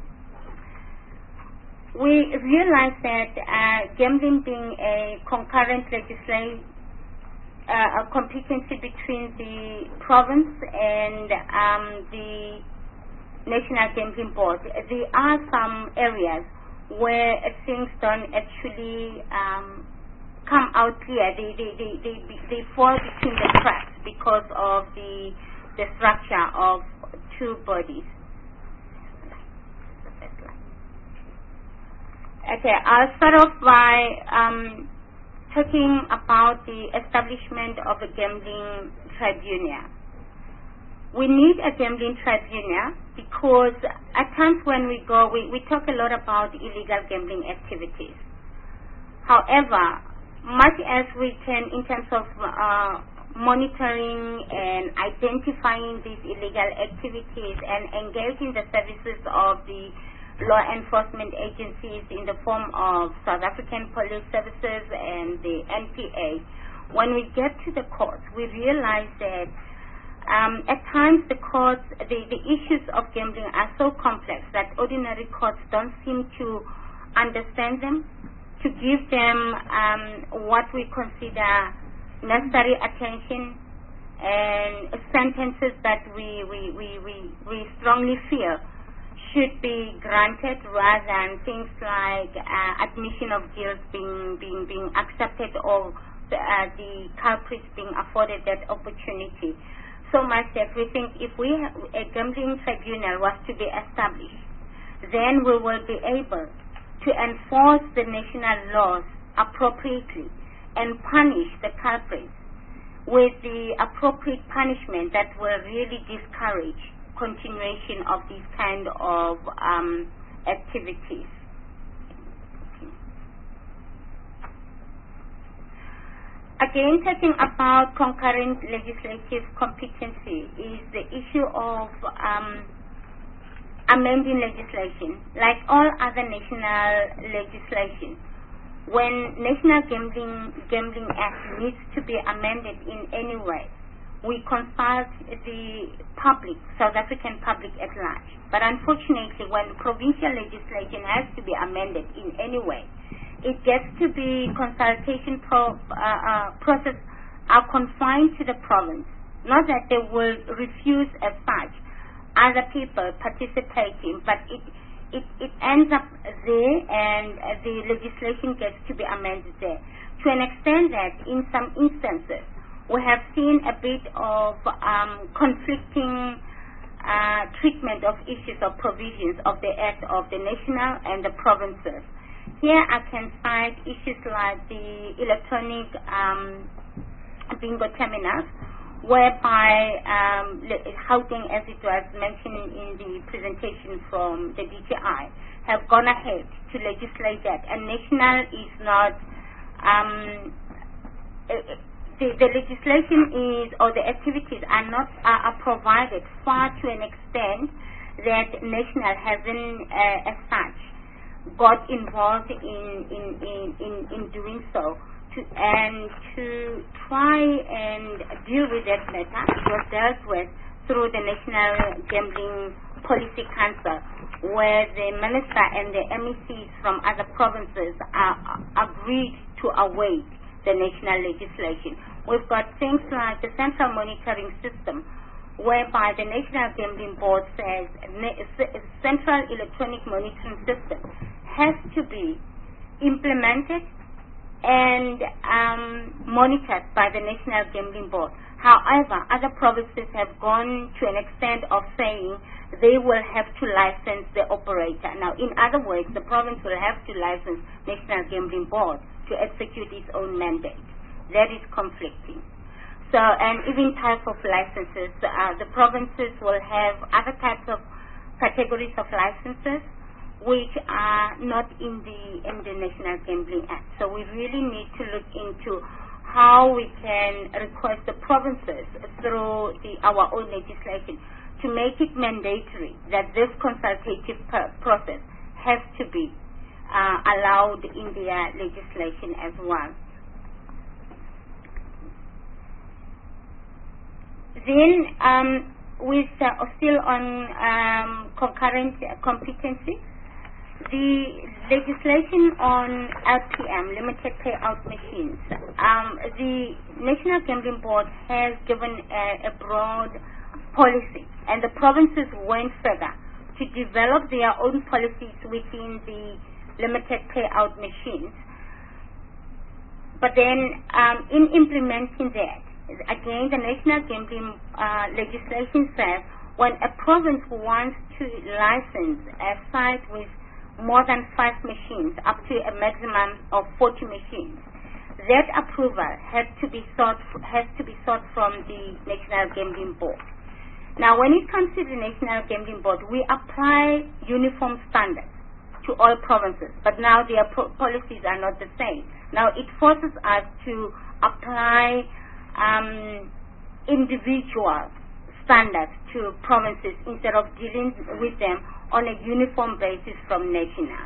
We realize that uh, gambling being a concurrent legislation, uh, a competency between the province and um, the National Gambling Board, there are some areas where things don't actually um, come out clear. They, they, they, they, they fall between the cracks because of the, the structure of two bodies. Okay, I'll start off by um, talking about the establishment of a gambling tribunal. We need a gambling tribunal because at times when we go, we, we talk a lot about illegal gambling activities. However, much as we can in terms of uh, monitoring and identifying these illegal activities and engaging the services of the law enforcement agencies in the form of South African Police Services and the N P A, when we get to the courts, we realize that um, at times the courts, the, the issues of gambling are so complex that ordinary courts don't seem to understand them, to give them um, what we consider necessary attention and sentences that we, we, we, we, we strongly feel should be granted rather than things like uh, admission of guilt being being being accepted or the, uh, the culprits being afforded that opportunity. So much that we think if we ha- a gambling tribunal was to be established, then we will be able to enforce the national laws appropriately and punish the culprits with the appropriate punishment that will really discourage continuation of these kind of um, activities. Again, talking about concurrent legislative competency is the issue of um, amending legislation. Like all other national legislation, when National Gambling, Gambling Act needs to be amended in any way, we consult the public, South African public at large. But unfortunately, when provincial legislation has to be amended in any way, it gets to be consultation pro, uh, uh, process are confined to the province. Not that they will refuse as such other people participating, but it, it, it ends up there and uh, the legislation gets to be amended there. To an extent that in some instances, we have seen a bit of um, conflicting uh, treatment of issues of provisions of the Act of the national and the provinces. Here I can cite issues like the electronic um, bingo terminals, whereby um, Gauteng, as it was mentioned in the presentation from the D G I, have gone ahead to legislate that, and national is not um, uh, The, the legislation is, or the activities are not uh, are provided far to an extent that national hasn't uh, as such got involved in in, in, in, in doing so. To, and to try and deal with that matter, it was dealt with through the National Gambling Policy Council, where the minister and the M E Cs from other provinces are, are agreed to await the national legislation. We've got things like the central monitoring system, whereby the National Gambling Board says a central electronic monitoring system has to be implemented and um, monitored by the National Gambling Board. However, other provinces have gone to an extent of saying they will have to license the operator. Now, in other words, the province will have to license National Gambling Board to execute its own mandate. That is conflicting. So, and even type of licenses, uh, the provinces will have other types of categories of licenses which are not in the in the National Gambling Act. So we really need to look into how we can request the provinces through the, our own legislation to make it mandatory that this consultative per- process has to be uh, allowed in their legislation as well. Then, um, with uh, still on um, concurrent uh, competency, the legislation on L P M, limited payout machines, um, the National Gambling Board has given a, a broad policy, and the provinces went further to develop their own policies within the limited payout machines. But then, um, in implementing that, again, the National Gambling uh, legislation says when a province wants to license a site with more than five machines, up to a maximum of forty machines, that approval has to be sought has to be sought from the National Gambling Board. Now, when it comes to the National Gambling Board, we apply uniform standards to all provinces, but now their pro- policies are not the same. Now, it forces us to apply um, individual standards to provinces instead of dealing with them on a uniform basis from national.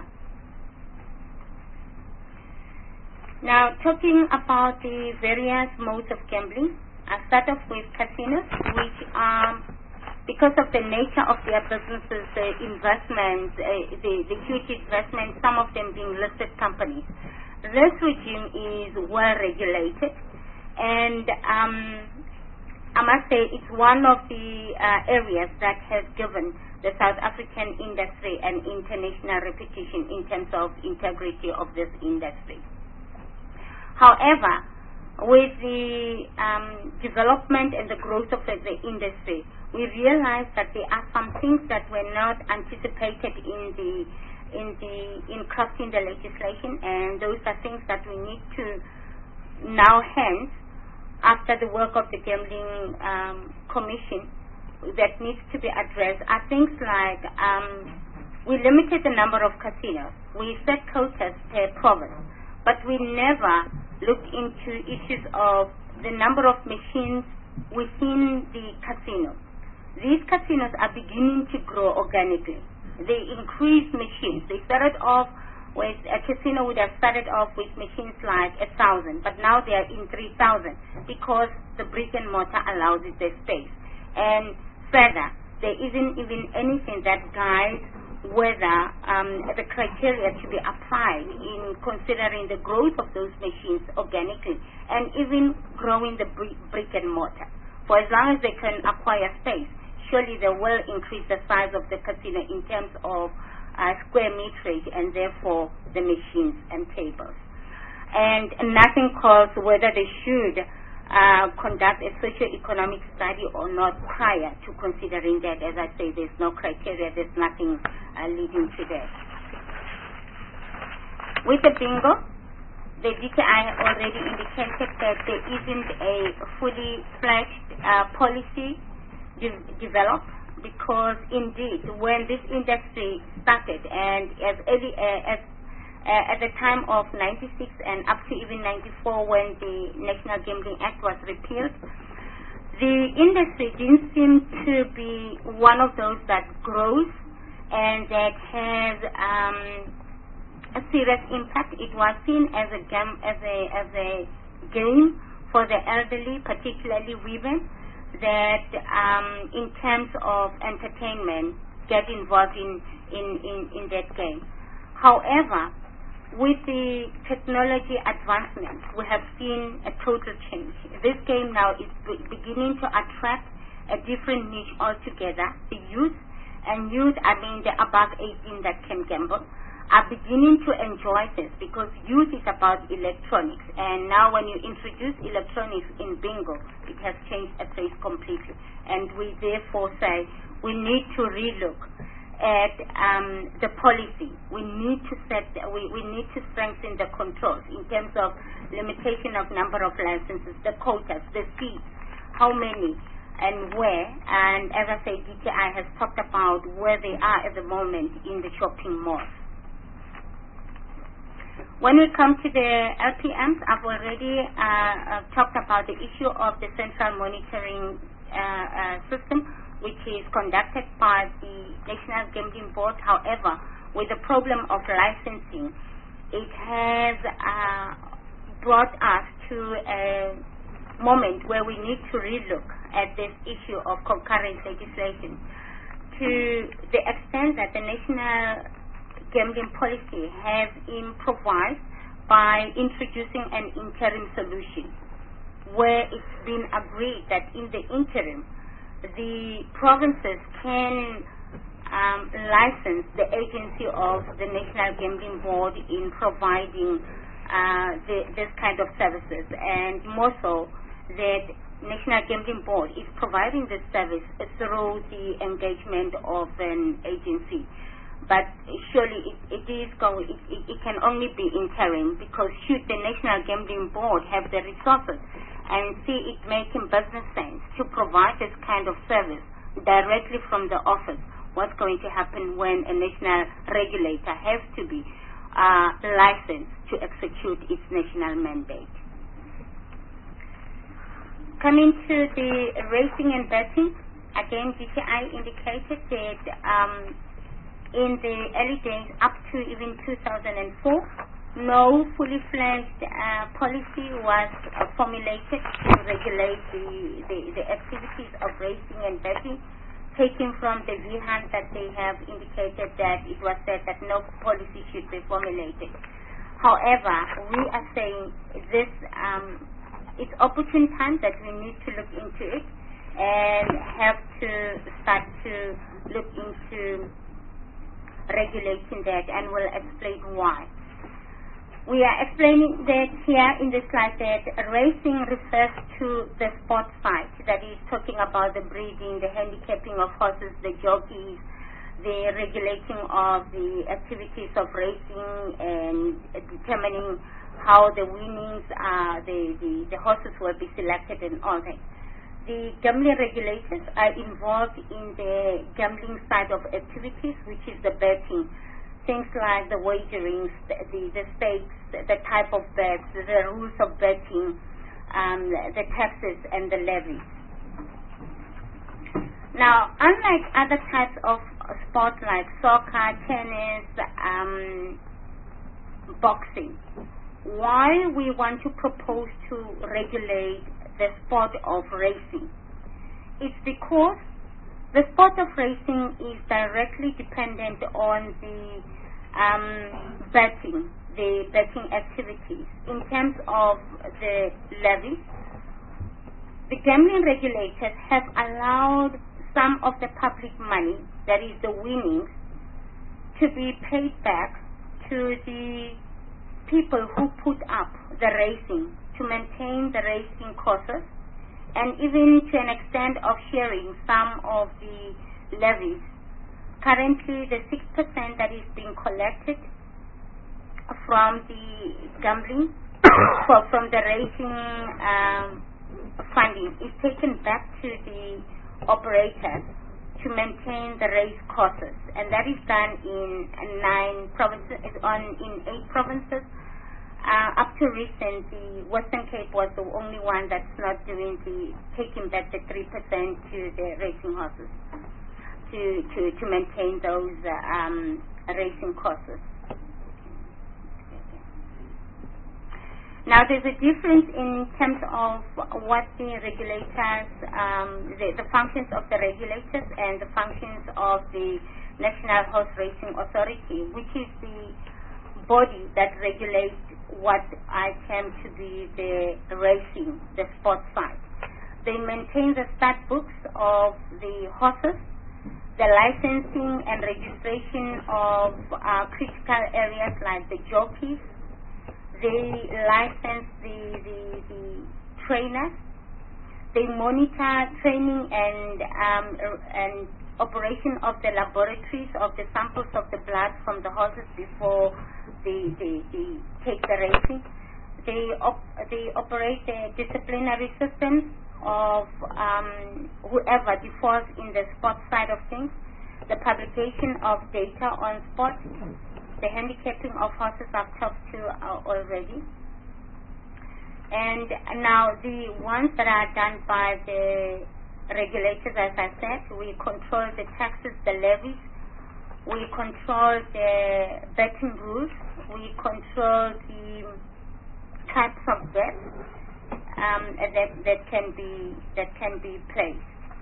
Now, talking about the various modes of gambling, I'll start off with casinos, which are, because of the nature of their businesses, the investments, uh, the, the huge investments, some of them being listed companies. This regime is well regulated, and um, I must say it's one of the uh, areas that has given the South African industry an international reputation in terms of integrity of this industry. However, with the um, development and the growth of the, the industry, we realized that there are some things that were not anticipated in the in the in crafting the legislation, and those are things that we need to now, hence, after the work of the Gambling um, Commission, that needs to be addressed are things like um, we limited the number of casinos. We set quotas per province, but we never looked into issues of the number of machines within the casino. These casinos are beginning to grow organically. They increase machines. They started off with, a casino would have started off with machines like a thousand, but now they are in three thousand because the brick and mortar allows it the space. And further, there isn't even anything that guides whether um, the criteria to be applied in considering the growth of those machines organically and even growing the brick, brick and mortar. For as long as they can acquire space, surely they will increase the size of the casino in terms of uh, square meterage and therefore the machines and tables. And nothing calls whether they should Uh, conduct a socio-economic study or not prior to considering that. As I say, there's no criteria, there's nothing uh, leading to that. With the bingo, the D T I already indicated that there isn't a fully fledged uh, policy de- developed, because indeed when this industry started, and as early uh, as Uh, at the time of ninety-six and up to even ninety-four, when the National Gambling Act was repealed, the industry didn't seem to be one of those that grows and that has um, a serious impact. It was seen as a game, as a as a game for the elderly, particularly women, that um, in terms of entertainment get involved in in, in, in that game. However, with the technology advancements, we have seen a total change. This game now is be- beginning to attract a different niche altogether. The youth, and youth, I mean the above eighteen that can gamble, are beginning to enjoy this, because youth is about electronics. And now when you introduce electronics in bingo, it has changed the place completely. And we therefore say we need to relook at um, the policy. We need to set, we, we need to strengthen the controls in terms of limitation of number of licenses, the quotas, the seats, how many and where. And as I say, D T I has talked about where they are at the moment in the shopping malls. When we come to the L P Ms, I've already uh, uh, talked about the issue of the central monitoring uh, uh, system, which is conducted by the National Gambling Board. However, with the problem of licensing, it has uh, brought us to a moment where we need to relook at this issue of concurrent legislation to the extent that the national gambling policy has improvised by introducing an interim solution where it's been agreed that in the interim the provinces can um, license the agency of the National Gambling Board in providing uh, the, this kind of services, and more so that National Gambling Board is providing this service through the engagement of an agency. But surely it, it is going, it, it, it can only be interim, because should the National Gambling Board have the resources and see it making business sense to provide this kind of service directly from the office, what's going to happen when a national regulator has to be uh, licensed to execute its national mandate? Coming to the racing and betting, again, D T I indicated that um, in the early days, up to even two thousand four, no fully fledged uh, policy was uh, formulated to regulate the, the, the activities of racing and betting, taken from the V H A N that they have indicated that it was said that no policy should be formulated. However, we are saying this um, it's opportune time that we need to look into it and have to start to look into regulating that, and we'll explain why. We are explaining that here in the slide that racing refers to the sports side, that is talking about the breeding, the handicapping of horses, the jockeys, the regulating of the activities of racing and determining how the winnings, uh, the, the, the horses will be selected and all that. The gambling regulators are involved in the gambling side of activities, which is the betting. Things like the wagerings, the, the, the stakes, the type of bets, the rules of betting, um, the taxes and the levies. Now, unlike other types of sports like soccer, tennis, um, boxing, why we want to propose to regulate the sport of racing? It's because the sport of racing is directly dependent on the um, betting, the betting activities. In terms of the levies, the gambling regulators have allowed some of the public money, that is the winnings, to be paid back to the people who put up the racing, to maintain the racing courses, and even to an extent of sharing some of the levies. Currently, the six percent that is being collected from the gambling, from the racing um, funding, is taken back to the operators to maintain the race courses, and that is done in nine provinces, on in eight provinces. Uh, up to recent, the Western Cape was the only one that's not doing the taking back the three percent to the racing horses to to to maintain those uh, um, racing courses. Now, there's a difference in terms of what the regulators, um, the, the functions of the regulators and the functions of the National Horse Racing Authority, which is the body that regulates what I term to be the racing, the sports side. They maintain the stat books of the horses, the licensing and registration of uh, critical areas like the jockeys. They license the, the, the trainers. They monitor training and um, and operation of the laboratories of the samples of the blood from the horses before they, they, they take the racing. They op they operate the disciplinary systems of um, whoever defaults in the sports side of things, the publication of data on sport, the handicapping of horses I've talked to uh, already. And now the ones that are done by the regulators, as I said, we control the taxes, the levies, we control the betting rules, we control the types of debt um, that, that can be that can be placed.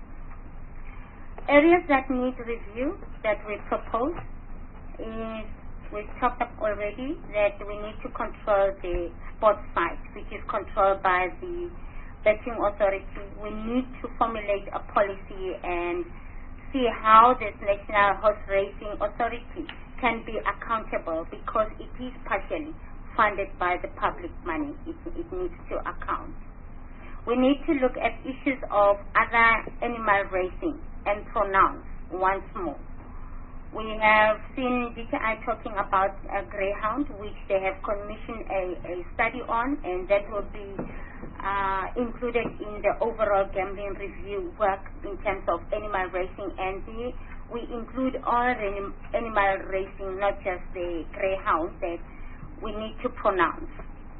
Areas that need review that we propose is, we've talked up already that we need to control the sports side, which is controlled by the betting authority. We need to formulate a policy and see how this National Horse Racing Authority can be accountable, because it is partially funded by the public money. It, it needs to account. We need to look at issues of other animal racing and pronounce once more. We have seen D T I talking about a greyhound, which they have commissioned a, a study on, and that will be uh, included in the overall gambling review work in terms of animal racing. And the, we include all anim, animal racing, not just the greyhound that we need to pronounce.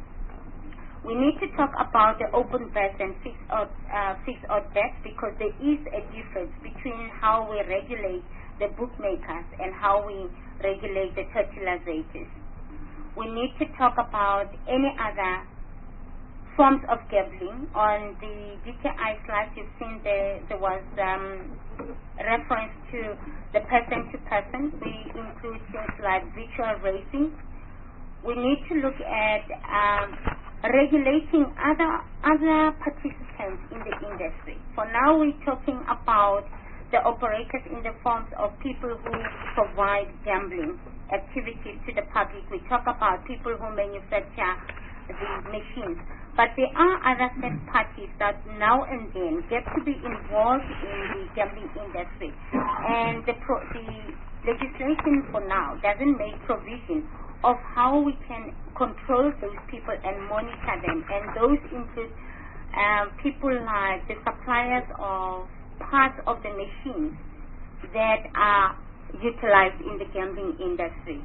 We need to talk about the open bets and fixed odd, uh, fixed odd bets, because there is a difference between how we regulate the bookmakers and how we regulate the totalizators. We need to talk about any other forms of gambling. On the D T I slide, you've seen there, there was um, reference to the person-to-person. We include things like virtual racing. We need to look at um, regulating other other participants in the industry. For now, we're talking about the operators in the forms of people who provide gambling activities to the public. We talk about people who manufacture the machines. But there are other third parties that now and then get to be involved in the gambling industry. And the, pro the legislation for now doesn't make provision of how we can control those people and monitor them. And those include um, people like the suppliers of parts of the machines that are utilized in the gambling industry.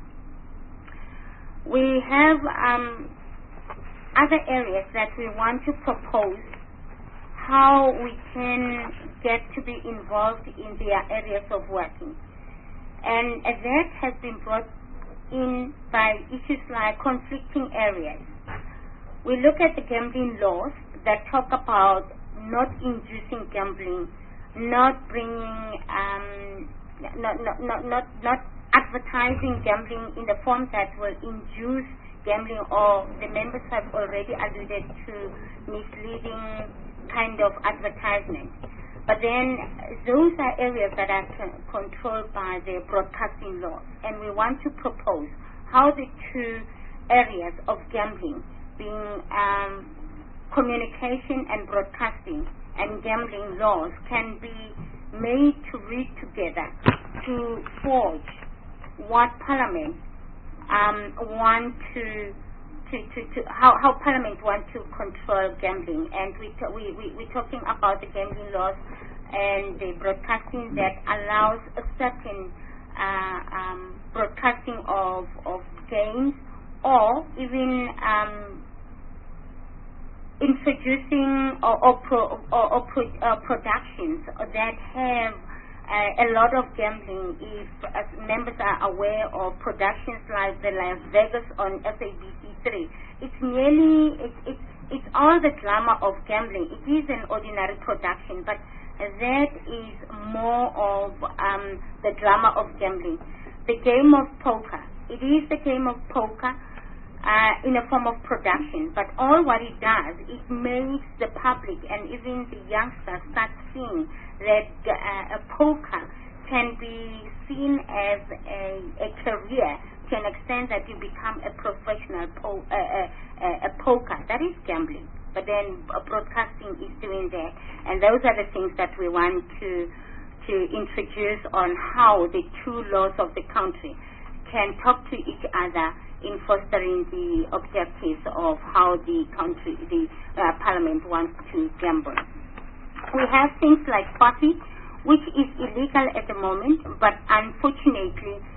We have um, other areas that we want to propose how we can get to be involved in their areas of working. And uh, that has been brought in by issues like conflicting areas. We look at the gambling laws that talk about not inducing gambling, not bringing, um, not, not, not, not, not advertising gambling in the form that will induce gambling, or the members have already alluded to misleading kind of advertisement. But then those are areas that are controlled by the broadcasting laws, and we want to propose how the two areas of gambling, being um, communication and broadcasting and gambling laws, can be made to read together to forge what Parliament um, want to, to, to, to how, how Parliament want to control gambling. And we, we, we, we're talking about the gambling laws and the broadcasting that allows a certain uh, um, broadcasting of, of games, or even um, introducing or, or, pro, or, or pro, uh, productions that have uh, a lot of gambling. If as members are aware of productions like the Las Vegas on S A B C three, it's nearly, it's, it's, it's all the drama of gambling. It is an ordinary production, but that is more of um, the drama of gambling. The game of poker, it is the game of poker, Uh, in a form of production, but all what it does, it makes the public and even the youngsters start seeing that uh, a poker can be seen as a, a career to an extent that you become a professional po uh, uh, uh, a poker. That is gambling, but then uh, broadcasting is doing that, and those are the things that we want to to introduce on how the two laws of the country can talk to each other in fostering the objectives of how the country, the uh, Parliament wants to gamble. We have things like party, which is illegal at the moment, but unfortunately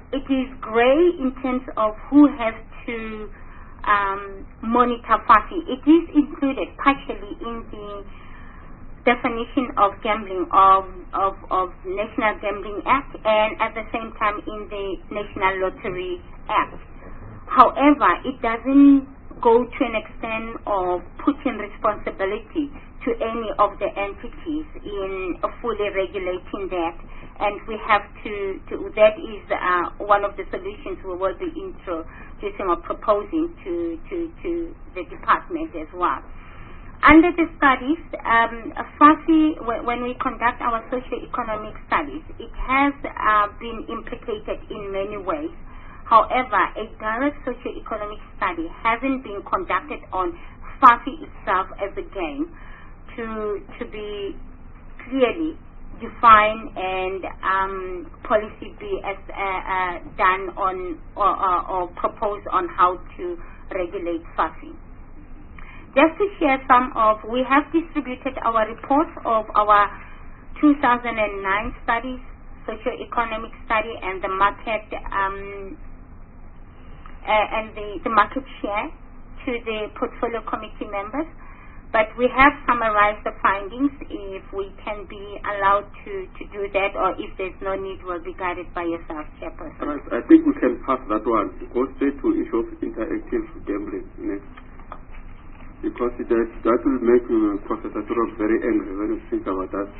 it is grey in terms of who has to um, monitor FASI. It is included partially in the definition of gambling of, of, of National Gambling Act and at the same time in the National Lottery Act. However, it doesn't go to an extent of putting responsibility to any of the entities in uh, fully regulating that. And we have to, to that is uh, one of the solutions we will be introducing or proposing to, to, to the department as well. Under the studies, um, FASI, when we conduct our socio-economic studies, it has uh, been implicated in many ways. However, a direct socio-economic study hasn't been conducted on FASI itself as a game to, to be clearly defined and um, policy be as, uh, uh, done on or, or, or proposed on how to regulate FASI. Just to share some of, we have distributed our reports of our two thousand nine studies, socio-economic study, and the market um, uh, and the, the market share to the portfolio committee members. But we have summarized the findings. If we can be allowed to, to do that, or if there's no need, we'll be guided by yourself, Chairperson. Right. I think we can pass that one. Go straight to issue of interactive gambling next. Because it, that, that will make uh, Professor Turok very angry when you think about that.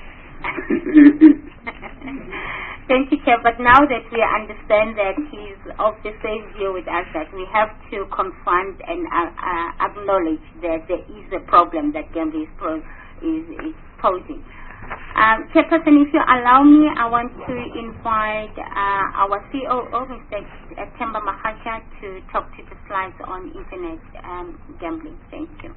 Thank you, Chair. But now that we understand that he's of the same view with us, that we have to confront and uh, uh, acknowledge that there is a problem that gambling is, pro is, is posing. Um, Chairperson, if you allow me, I want to invite uh, our C O O, Mister Themba Magasha, to talk to the slides on internet um, gambling. Thank you.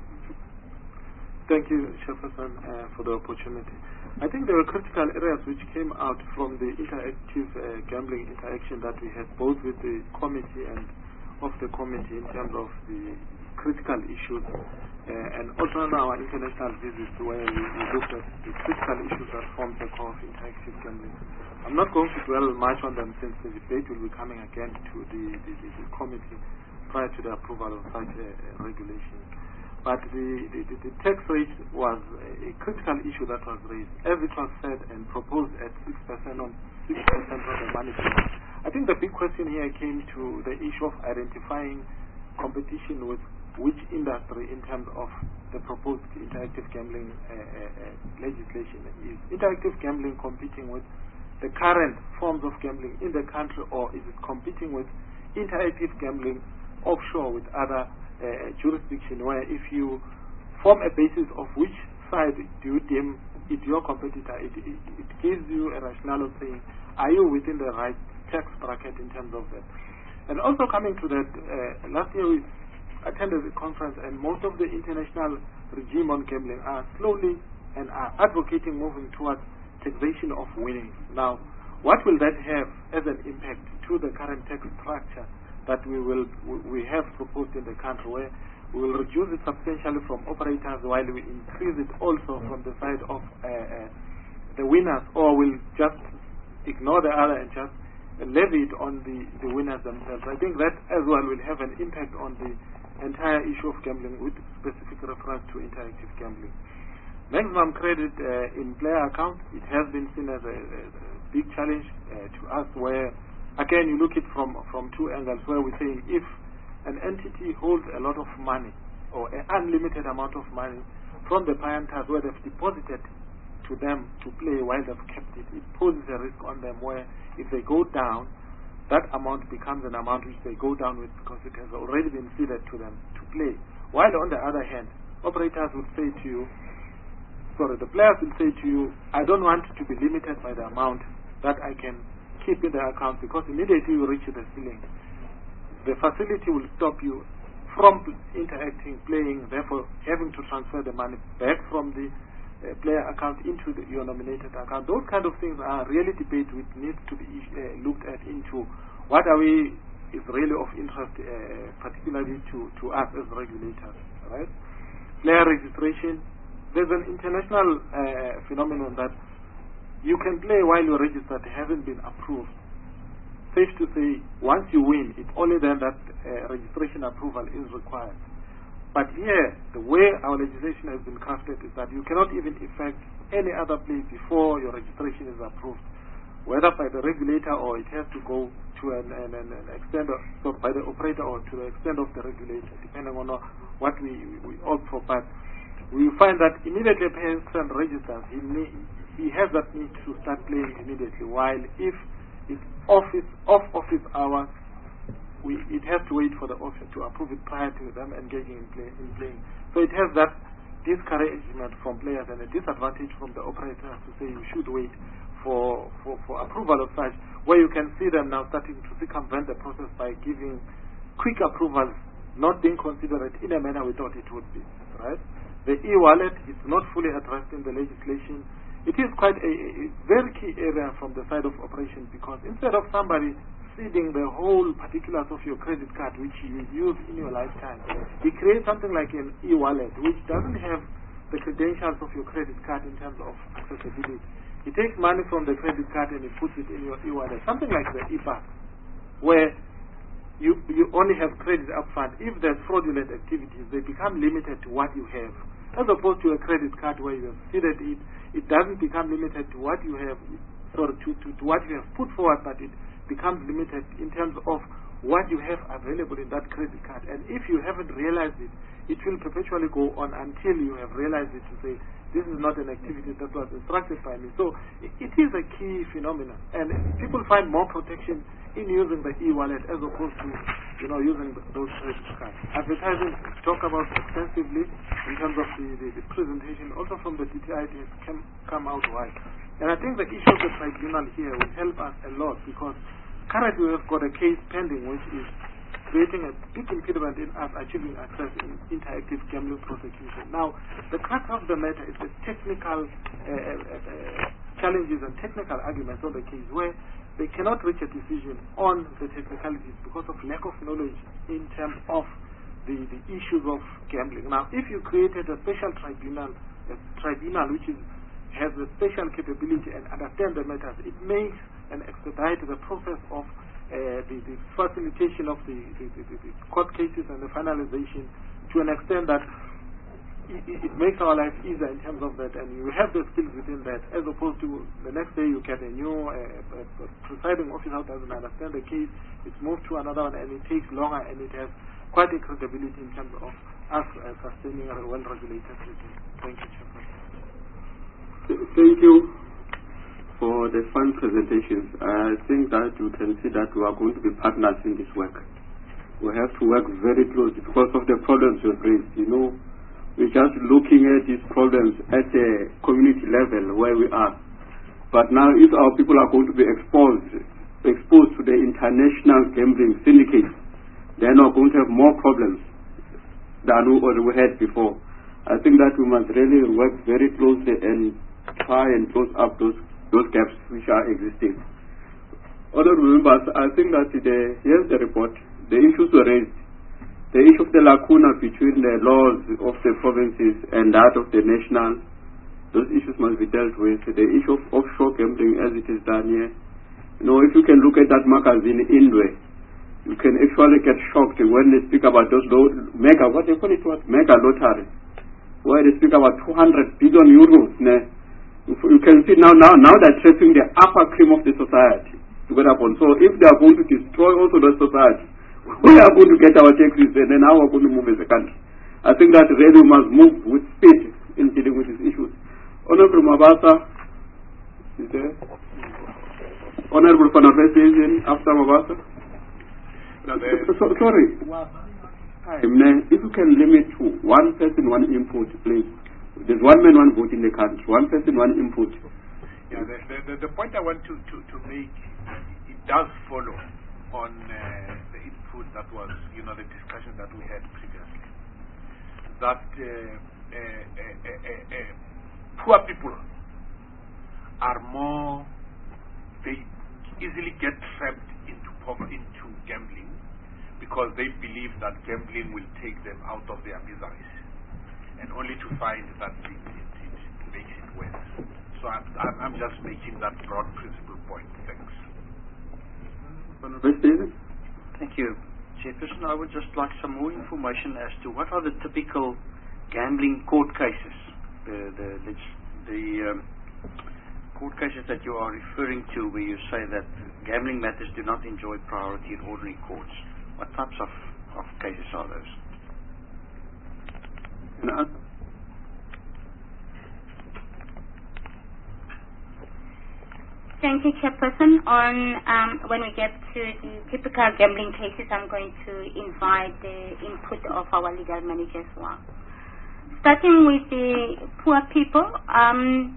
Thank you, Chairperson, uh, for the opportunity. I think there were critical areas which came out from the interactive uh, gambling interaction that we had both with the committee and of the committee in terms of the critical issues uh, and also on our international visits where we, we looked at the critical issues that form the core of interactive gambling. I'm not going to dwell much on them since the debate will be coming again to the, the, the, the committee prior to the approval of such a, a regulation. But the, the, the, the tax rate was a critical issue that was raised. As it was said and proposed at six percent on six percent of the money. I think the big question here came to the issue of identifying competition with which industry in terms of the proposed interactive gambling uh, uh, uh, legislation. Is interactive gambling competing with the current forms of gambling in the country, or is it competing with interactive gambling offshore with other Uh, jurisdiction, where if you form a basis of which side do you deem it your competitor, it, it, it gives you a rationale of saying, are you within the right tax bracket in terms of that? And also coming to that, uh, last year we attended a conference and most of the international regime on gambling are slowly and are advocating moving towards taxation of winnings. Now, what will that have as an impact to the current tax structure that we will we have proposed in the country, where we will reduce it substantially from operators while we increase it also from the side of uh, uh, the winners, or will just ignore the other and just levy it on the, the winners themselves. I think that as well will have an impact on the entire issue of gambling with specific reference to interactive gambling. Maximum credit uh, in player account, it has been seen as a, a, a big challenge uh, to us, where again, you look at it from, from two angles, where we're saying if an entity holds a lot of money or an unlimited amount of money from the payanters where they've deposited to them to play while they've kept it, it poses a risk on them where if they go down, that amount becomes an amount which they go down with because it has already been ceded to them to play. While on the other hand, operators would say to you, sorry, the players will say to you, I don't want to be limited by the amount that I can keep in the account, because immediately you reach the ceiling, the facility will stop you from interacting, playing, therefore having to transfer the money back from the uh, player account into the, your nominated account. Those kind of things are really debate which needs to be uh, looked at into what are we is really of interest, uh, particularly to, to us as regulators. Right? Player registration. There's an international uh, phenomenon that you can play while you're registered, hasn't been approved safe to say once you win, it's only then that uh, registration approval is required. But here, the way our legislation has been crafted is that you cannot even effect any other play before your registration is approved, whether by the regulator or it has to go to an, an, an, an extent of, so by the operator or to the extent of the regulator, depending on what we, we opt for. But we find that immediately a person registers, he, may, he has that need to start playing immediately, while if it's office, off office hours, We, it has to wait for the officer to approve it prior to them engaging in, play, in playing. So it has that discouragement from players and a disadvantage from the operators to say you should wait for, for, for approval of such, where you can see them now starting to circumvent the process by giving quick approvals, not being considerate in a manner we thought it would be. Right? The e-wallet is not fully addressed in the legislation. It is quite a, a very key area from the side of operations, because instead of somebody feeding the whole particulars of your credit card which you use in your lifetime, he creates something like an e-wallet which doesn't have the credentials of your credit card in terms of accessibility. He takes money from the credit card and he puts it in your e-wallet, something like the e-pass, where you, you only have credit up front. If there's fraudulent activities, they become limited to what you have, as opposed to a credit card where you have seeded it. It doesn't become limited to what you have, sorry, to, to, to what you have put forward, but it becomes limited in terms of what you have available in that credit card. And if you haven't realized it, it will perpetually go on until you have realized it to say, this is not an activity that was instructed by me. So it, it is a key phenomenon. And people find more protection in using the e-wallet as opposed to, you know, using those credit cards. Advertising talk about extensively in terms of the, the, the presentation, also from the D T I, it has come, come out wide. And I think the issue of the tribunal here will help us a lot, because currently we have got a case pending which is creating a big impediment in us achieving access in interactive gambling prosecution. Now, the crux of the matter is the technical uh, uh, challenges and technical arguments on the case, where they cannot reach a decision on the technicalities because of lack of knowledge in terms of the, the issues of gambling. Now, if you created a special tribunal, a tribunal which is has a special capability and understand the matters, it makes and expedite the process of uh, the, the facilitation of the, the, the, the court cases and the finalization to an extent that it, it makes our life easier in terms of that, and you have the skills within that, as opposed to the next day you get a new uh, uh, presiding officer who doesn't understand the case, it's moved to another one, and it takes longer, and it has quite a credibility in terms of us uh, sustaining a well-regulated regime. Thank you, Chairman. Thank you for the fun presentations. I think that you can see that we are going to be partners in this work. We have to work very closely because of the problems you've raised. You know, we're just looking at these problems at the community level where we are. But now if our people are going to be exposed, exposed to the international gambling syndicates, then we're going to have more problems than we had before. I think that we must really work very closely and try and close up those those gaps which are existing. Honorable members, I think that the, here's the report. The issues were raised. The issue of the lacuna between the laws of the provinces and that of the national, those issues must be dealt with. The issue of offshore gambling as it is done here. You know, if you can look at that magazine, Indwe, you can actually get shocked when they speak about those mega, what they call it, what? Mega lottery, where they speak about two hundred billion euros. Né? You can see now, now, now they're trapping the upper cream of the society to get upon. So if they are going to destroy also the society, we are going to get our taxes and then how we are going to move as a country. I think that really we must move with speed in dealing with these issues. Honorable Mabasa, is there? Honorable Panafestation after Mabasa? No, so, sorry. If you can limit to one person, one input, please. There's one man, one vote in the country. One person, one input. Yeah, the, the, the point I want to, to, to make, it does follow on uh, the input that was, you know, the discussion that we had previously. That uh, uh, uh, uh, uh, poor people are more, they easily get trapped into poverty, into gambling, because they believe that gambling will take them out of their miseries, and only to find that it, it, it makes it worse. So I'm, I'm just making that broad principle point. Thanks. Thank you, Chairperson. I would just like some more information as to what are the typical gambling court cases, the the the, the um, court cases that you are referring to, where you say that gambling matters do not enjoy priority in ordinary courts. What types of, of cases are those? No. Thank you, Chairperson. On um, when we get to the typical gambling cases, I'm going to invite the input of our legal manager as well. Starting with the poor people. Um,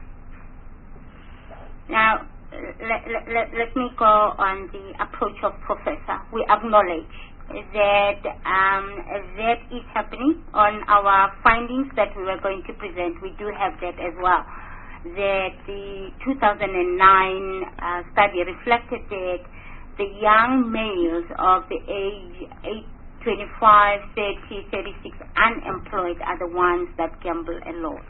now, let, let, let me go on the approach of Professor. We acknowledge that um, that is happening on our findings that we were going to present. We do have that as well. That the two thousand nine uh, study reflected that the young males of the age eight, twenty-five, thirty, thirty-six unemployed are the ones that gamble a lot.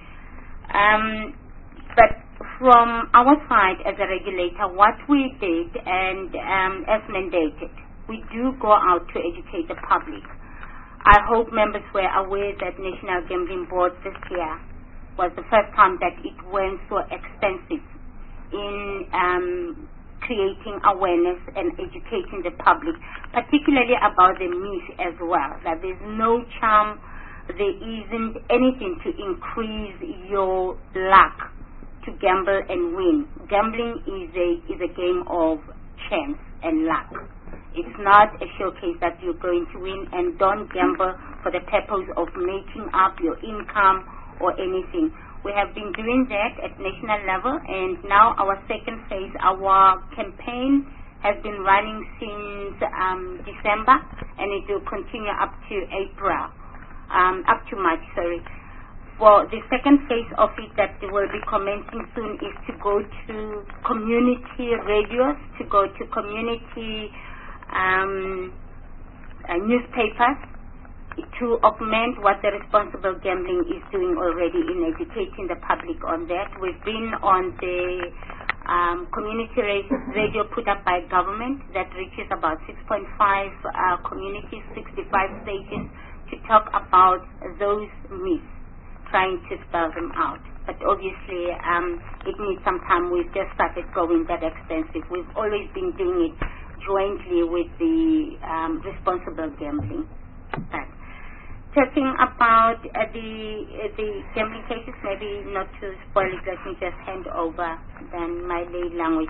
Um, but from our side as a regulator, what we did and um, as mandated, we do go out to educate the public. I hope members were aware that National Gambling Board this year was the first time that it went so extensive in um, creating awareness and educating the public, particularly about the myth as well, that there's no charm, there isn't anything to increase your luck to gamble and win. Gambling is a, is a game of chance and luck. It's not a showcase that you're going to win, and don't gamble for the purpose of making up your income or anything. We have been doing that at national level, and now our second phase, our campaign has been running since um, December, and it will continue up to April, um, up to March, sorry. For the second phase of it that will be commencing soon is to go to community radios, to go to community um, uh, newspapers, to augment what the responsible gambling is doing already in educating the public on that. We've been on the um, community radio put up by government that reaches about six point five uh, communities, sixty-five stations, to talk about those myths, trying to spell them out. But obviously um, it needs some time. We've just started going that extensive. We've always been doing it jointly with the um, responsible gambling. But talking about uh, the uh, the gambling cases, maybe not to spoil it, let me just hand over then my lay language.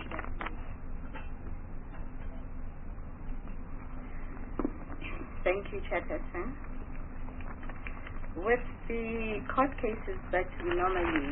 Thank you, Chairperson. With the court cases that we normally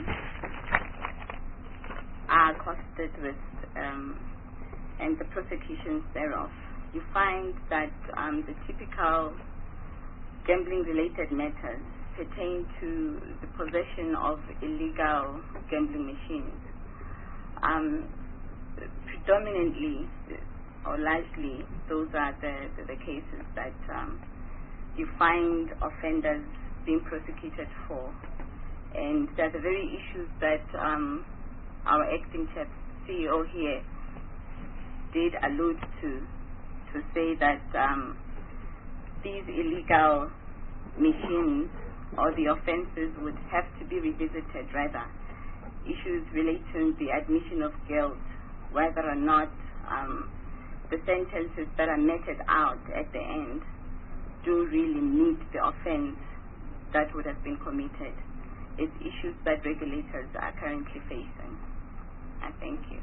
are costed with um, and the prosecutions thereof, you find that um, the typical gambling-related matters pertain to the possession of illegal gambling machines. Um, predominantly, or largely, those are the, the, the cases that um, you find offenders being prosecuted for. And they're the very issues that um, our acting chief C E O here did allude to, to say that um, these illegal machines or the offenses would have to be revisited. Rather, issues relating to the admission of guilt, whether or not um, the sentences that are meted out at the end do really meet the offense that would have been committed. It's issues that regulators are currently facing. I thank you.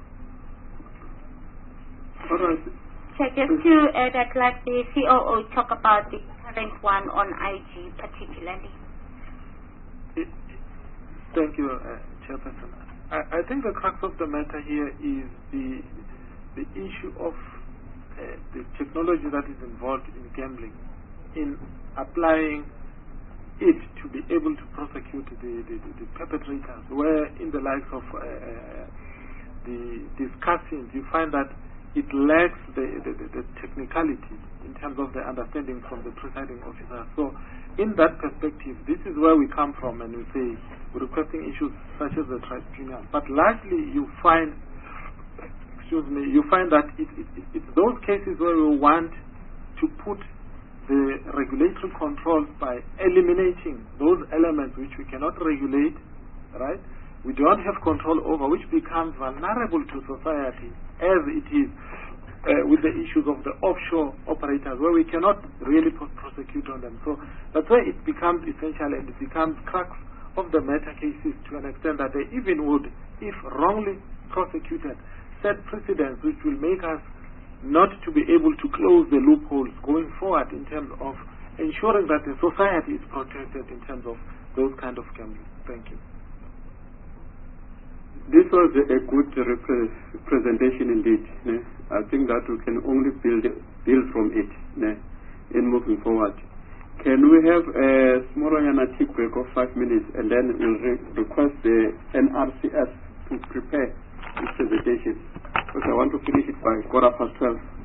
All right. Just to add, I'd like the C O O talk about the current one on I G particularly. Thank you, uh, Chairperson. I, I think the crux of the matter here is the the issue of uh, the technology that is involved in gambling, in applying it to be able to prosecute the, the, the, the perpetrators, where in the likes of uh, the discussing, you find that it lacks the, the, the, the technicality in terms of the understanding from the presiding officer. So in that perspective, this is where we come from, and we say we're requesting issues such as the tribunal. But largely you find excuse me, you find that it, it, it, it's those cases where we want to put the regulatory controls by eliminating those elements which we cannot regulate, right? We don't have control over, which becomes vulnerable to society as it is uh, with the issues of the offshore operators, where we cannot really prosecute on them. So that's why it becomes essential, and it becomes crux of the matter cases to an extent that they even would, if wrongly prosecuted, set precedents which will make us not to be able to close the loopholes going forward in terms of ensuring that the society is protected in terms of those kind of gambling. Thank you. This was a good repre presentation indeed. Ne? I think that we can only build build from it ne? in moving forward. Can we have a small tea break of five minutes, and then we'll re request the N R C S to prepare this presentation, because I want to finish it by quarter past twelve.